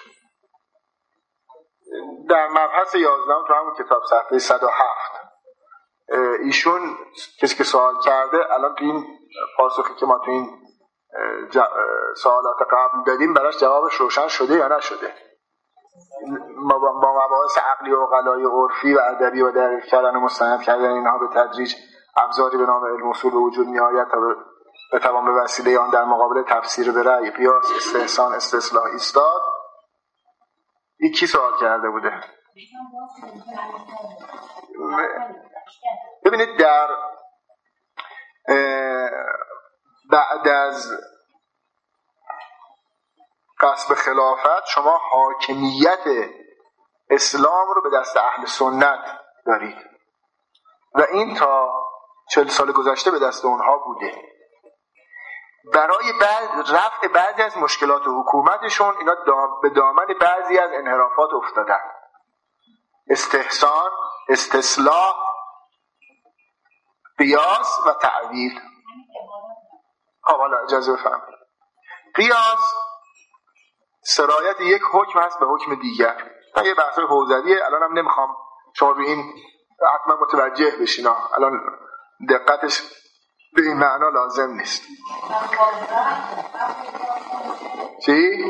در مبحث 11 تو همون کتاب صفحه 107 ایشون کسی که سوال کرده، الان تو این پاسخی که ما تو این سوالات قبل دادیم براش جوابش روشن شده یا نشده؟ با مباحث عقلی و عقلای عرفی و ادبی و دقیق کردن و مستند کردن اینها به تدریج ابزاری به نام علم اصول به وجود میآید تا بتوان به وسیله آن در مقابل تفسیر به رأی، قیاس، استحسان، استصلاح ایستاد. این کی سوال کرده بوده؟ ببینید در بعد از غصب خلافت شما حاکمیت اسلام رو به دست اهل سنت دارید و این تا 40 سال گذشته به دست اونها بوده. برای رفع بعضی از مشکلات حکومتشون اینا به دامن بعضی از انحرافات افتادن. استحسان، استصلاح، قیاس و تعویل. حالا اجازه بفرمایید. قیاس سرایت یک حکم هست به حکم دیگر. من یه بحث حوزویه، الان هم نمیخوام شما به این حتما متوجه بشین، الان دقتش به این معنا لازم نیست. چی؟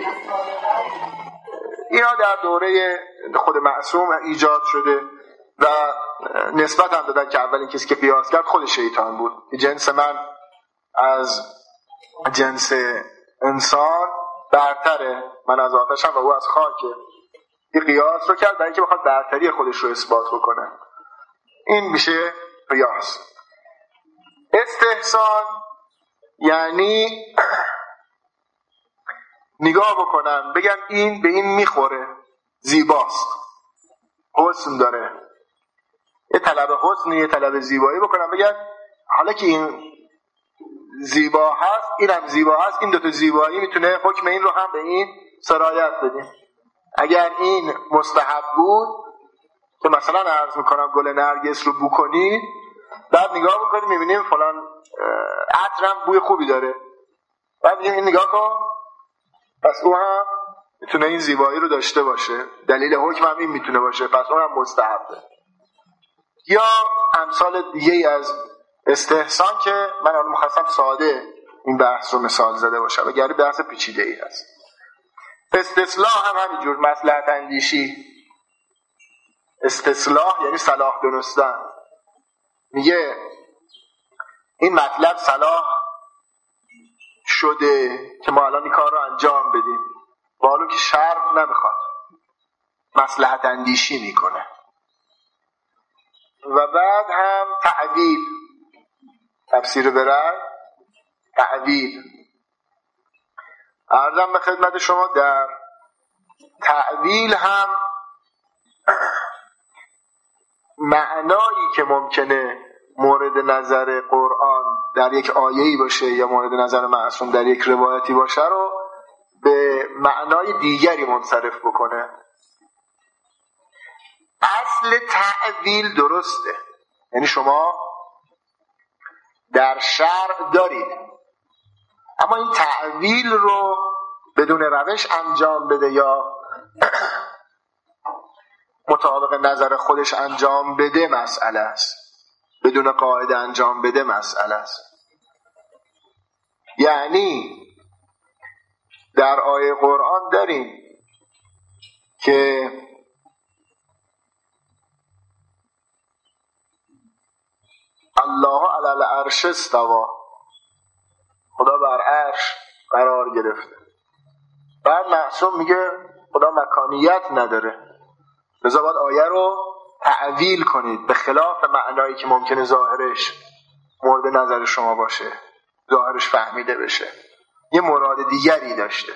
اینا در دوره خود معصوم ایجاد شده و نسبت هم دادن که اولین کسی که قیاس کرد خود شیطان بود. جنس من از جنس انسان برتره، من از آتشم و او از خاکه. این قیاس رو کرد برای اینکه بخواد برتری خودش رو اثبات بکنه. این میشه قیاس. استحسان یعنی نگاه بکنن بگن این به این میخوره، زیباست، حسن داره، یه طلب حسن، یه طلب زیبایی بکنن، بگن حالا که این زیبا هست اینم زیبا هست، این 2 تا زیبایی میتونه حکم این رو هم به این سرایت بده. اگر این مستحب بود که مثلا عرض میکنم گل نرگس رو بو کنید، بعد نگاه بکنید میبینیم فلان عطرم بوی خوبی داره، بعد میگیم این نگاه کن، پس او هم میتونه این زیبایی رو داشته باشه، دلیل حکم هم این میتونه باشه، پس اون هم مستحبه. یا امثال دیگه از استحسان که من الان مخصص ساده این بحث رو مثال زده باشم، وگرنه بحث پیچیده ای هست. استصلاح هم همینجور، مصلحت اندیشی. استصلاح یعنی صلاح دونستن، میگه این مطلب صلاح شده که ما الان این کار رو انجام بدیم، با حالا که شرع نمیخواد، مصلحت اندیشی میکنه. و بعد هم تعویل، تفسیر برای تعویل. عرضم به خدمت شما در تعویل هم معنایی که ممکنه مورد نظر قرآن در یک آیه‌ای باشه یا مورد نظر معصوم در یک روایتی باشه رو به معنای دیگری منصرف بکنه. اصل تعویل درسته، یعنی شما در شرع دارید، اما این تعویل رو بدون روش انجام بده یا مطابق نظر خودش انجام بده مسئله است، بدون قاعده انجام بده مسئله است. یعنی در آیه قرآن داریم که الله علی العرش استوى، خدا بر عرش قرار گرفته. بعد معصوم میگه خدا مکانیت نداره، لذا باید آیه رو تعویل کنید به خلاف معنایی که ممکنه ظاهرش مورد نظر شما باشه، ظاهرش فهمیده بشه، یه مراد دیگری داشته.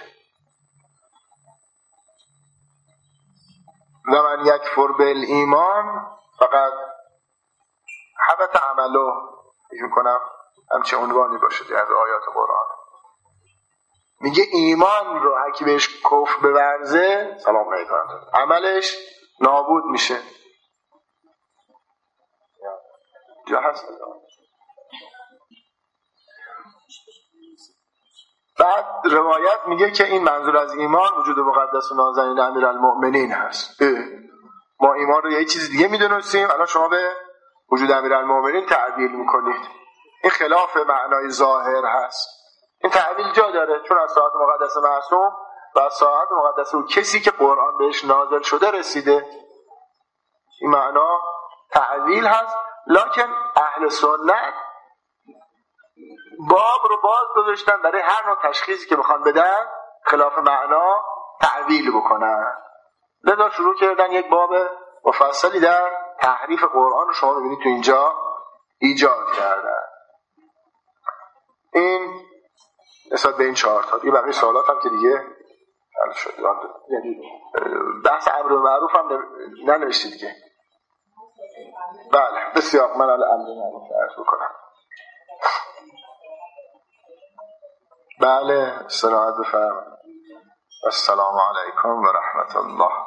و من یکفر بالایمان فقط حبط عمله، فکر کنم همچه عنوانی باشه از آیات قرآن. میگه ایمان رو هر کی بهش کفر بورزه سلام علیکم عملش نابود میشه. جا هست. بعد روایت میگه که این منظور از ایمان وجود مقدس و نازنین امیرالمؤمنین هست. ما ایمان رو یه چیز دیگه میدونستیم، الان شما به وجود امیرالمؤمنین تعبیر میکنید. این خلاف معنای ظاهر هست. این تعبیر جا داره، چون از ساعت مقدس معصوم و از ساعت مقدس و کسی که قرآن بهش نازل شده رسیده، این معنا تعبیر هست. لکن اهل سنت باب رو باز گذاشتن برای هر نوع تشخیصی که بخوان بدن خلاف معنا تعویل بکنن. لذا شروع کردن یک باب مفصلی در تحریف قرآن رو شما ببینید تو اینجا ایجاد کردن. این نسبت به این 4 تا دیگه بقیه سوالات هم که دیگه حل شد. یعنی بحث امر معروف هم ننوشتید دیگه. بله بسیار، من الان امر معروف عرض بکنم. بله استراحت بفرمایید. السلام علیکم و رحمت الله.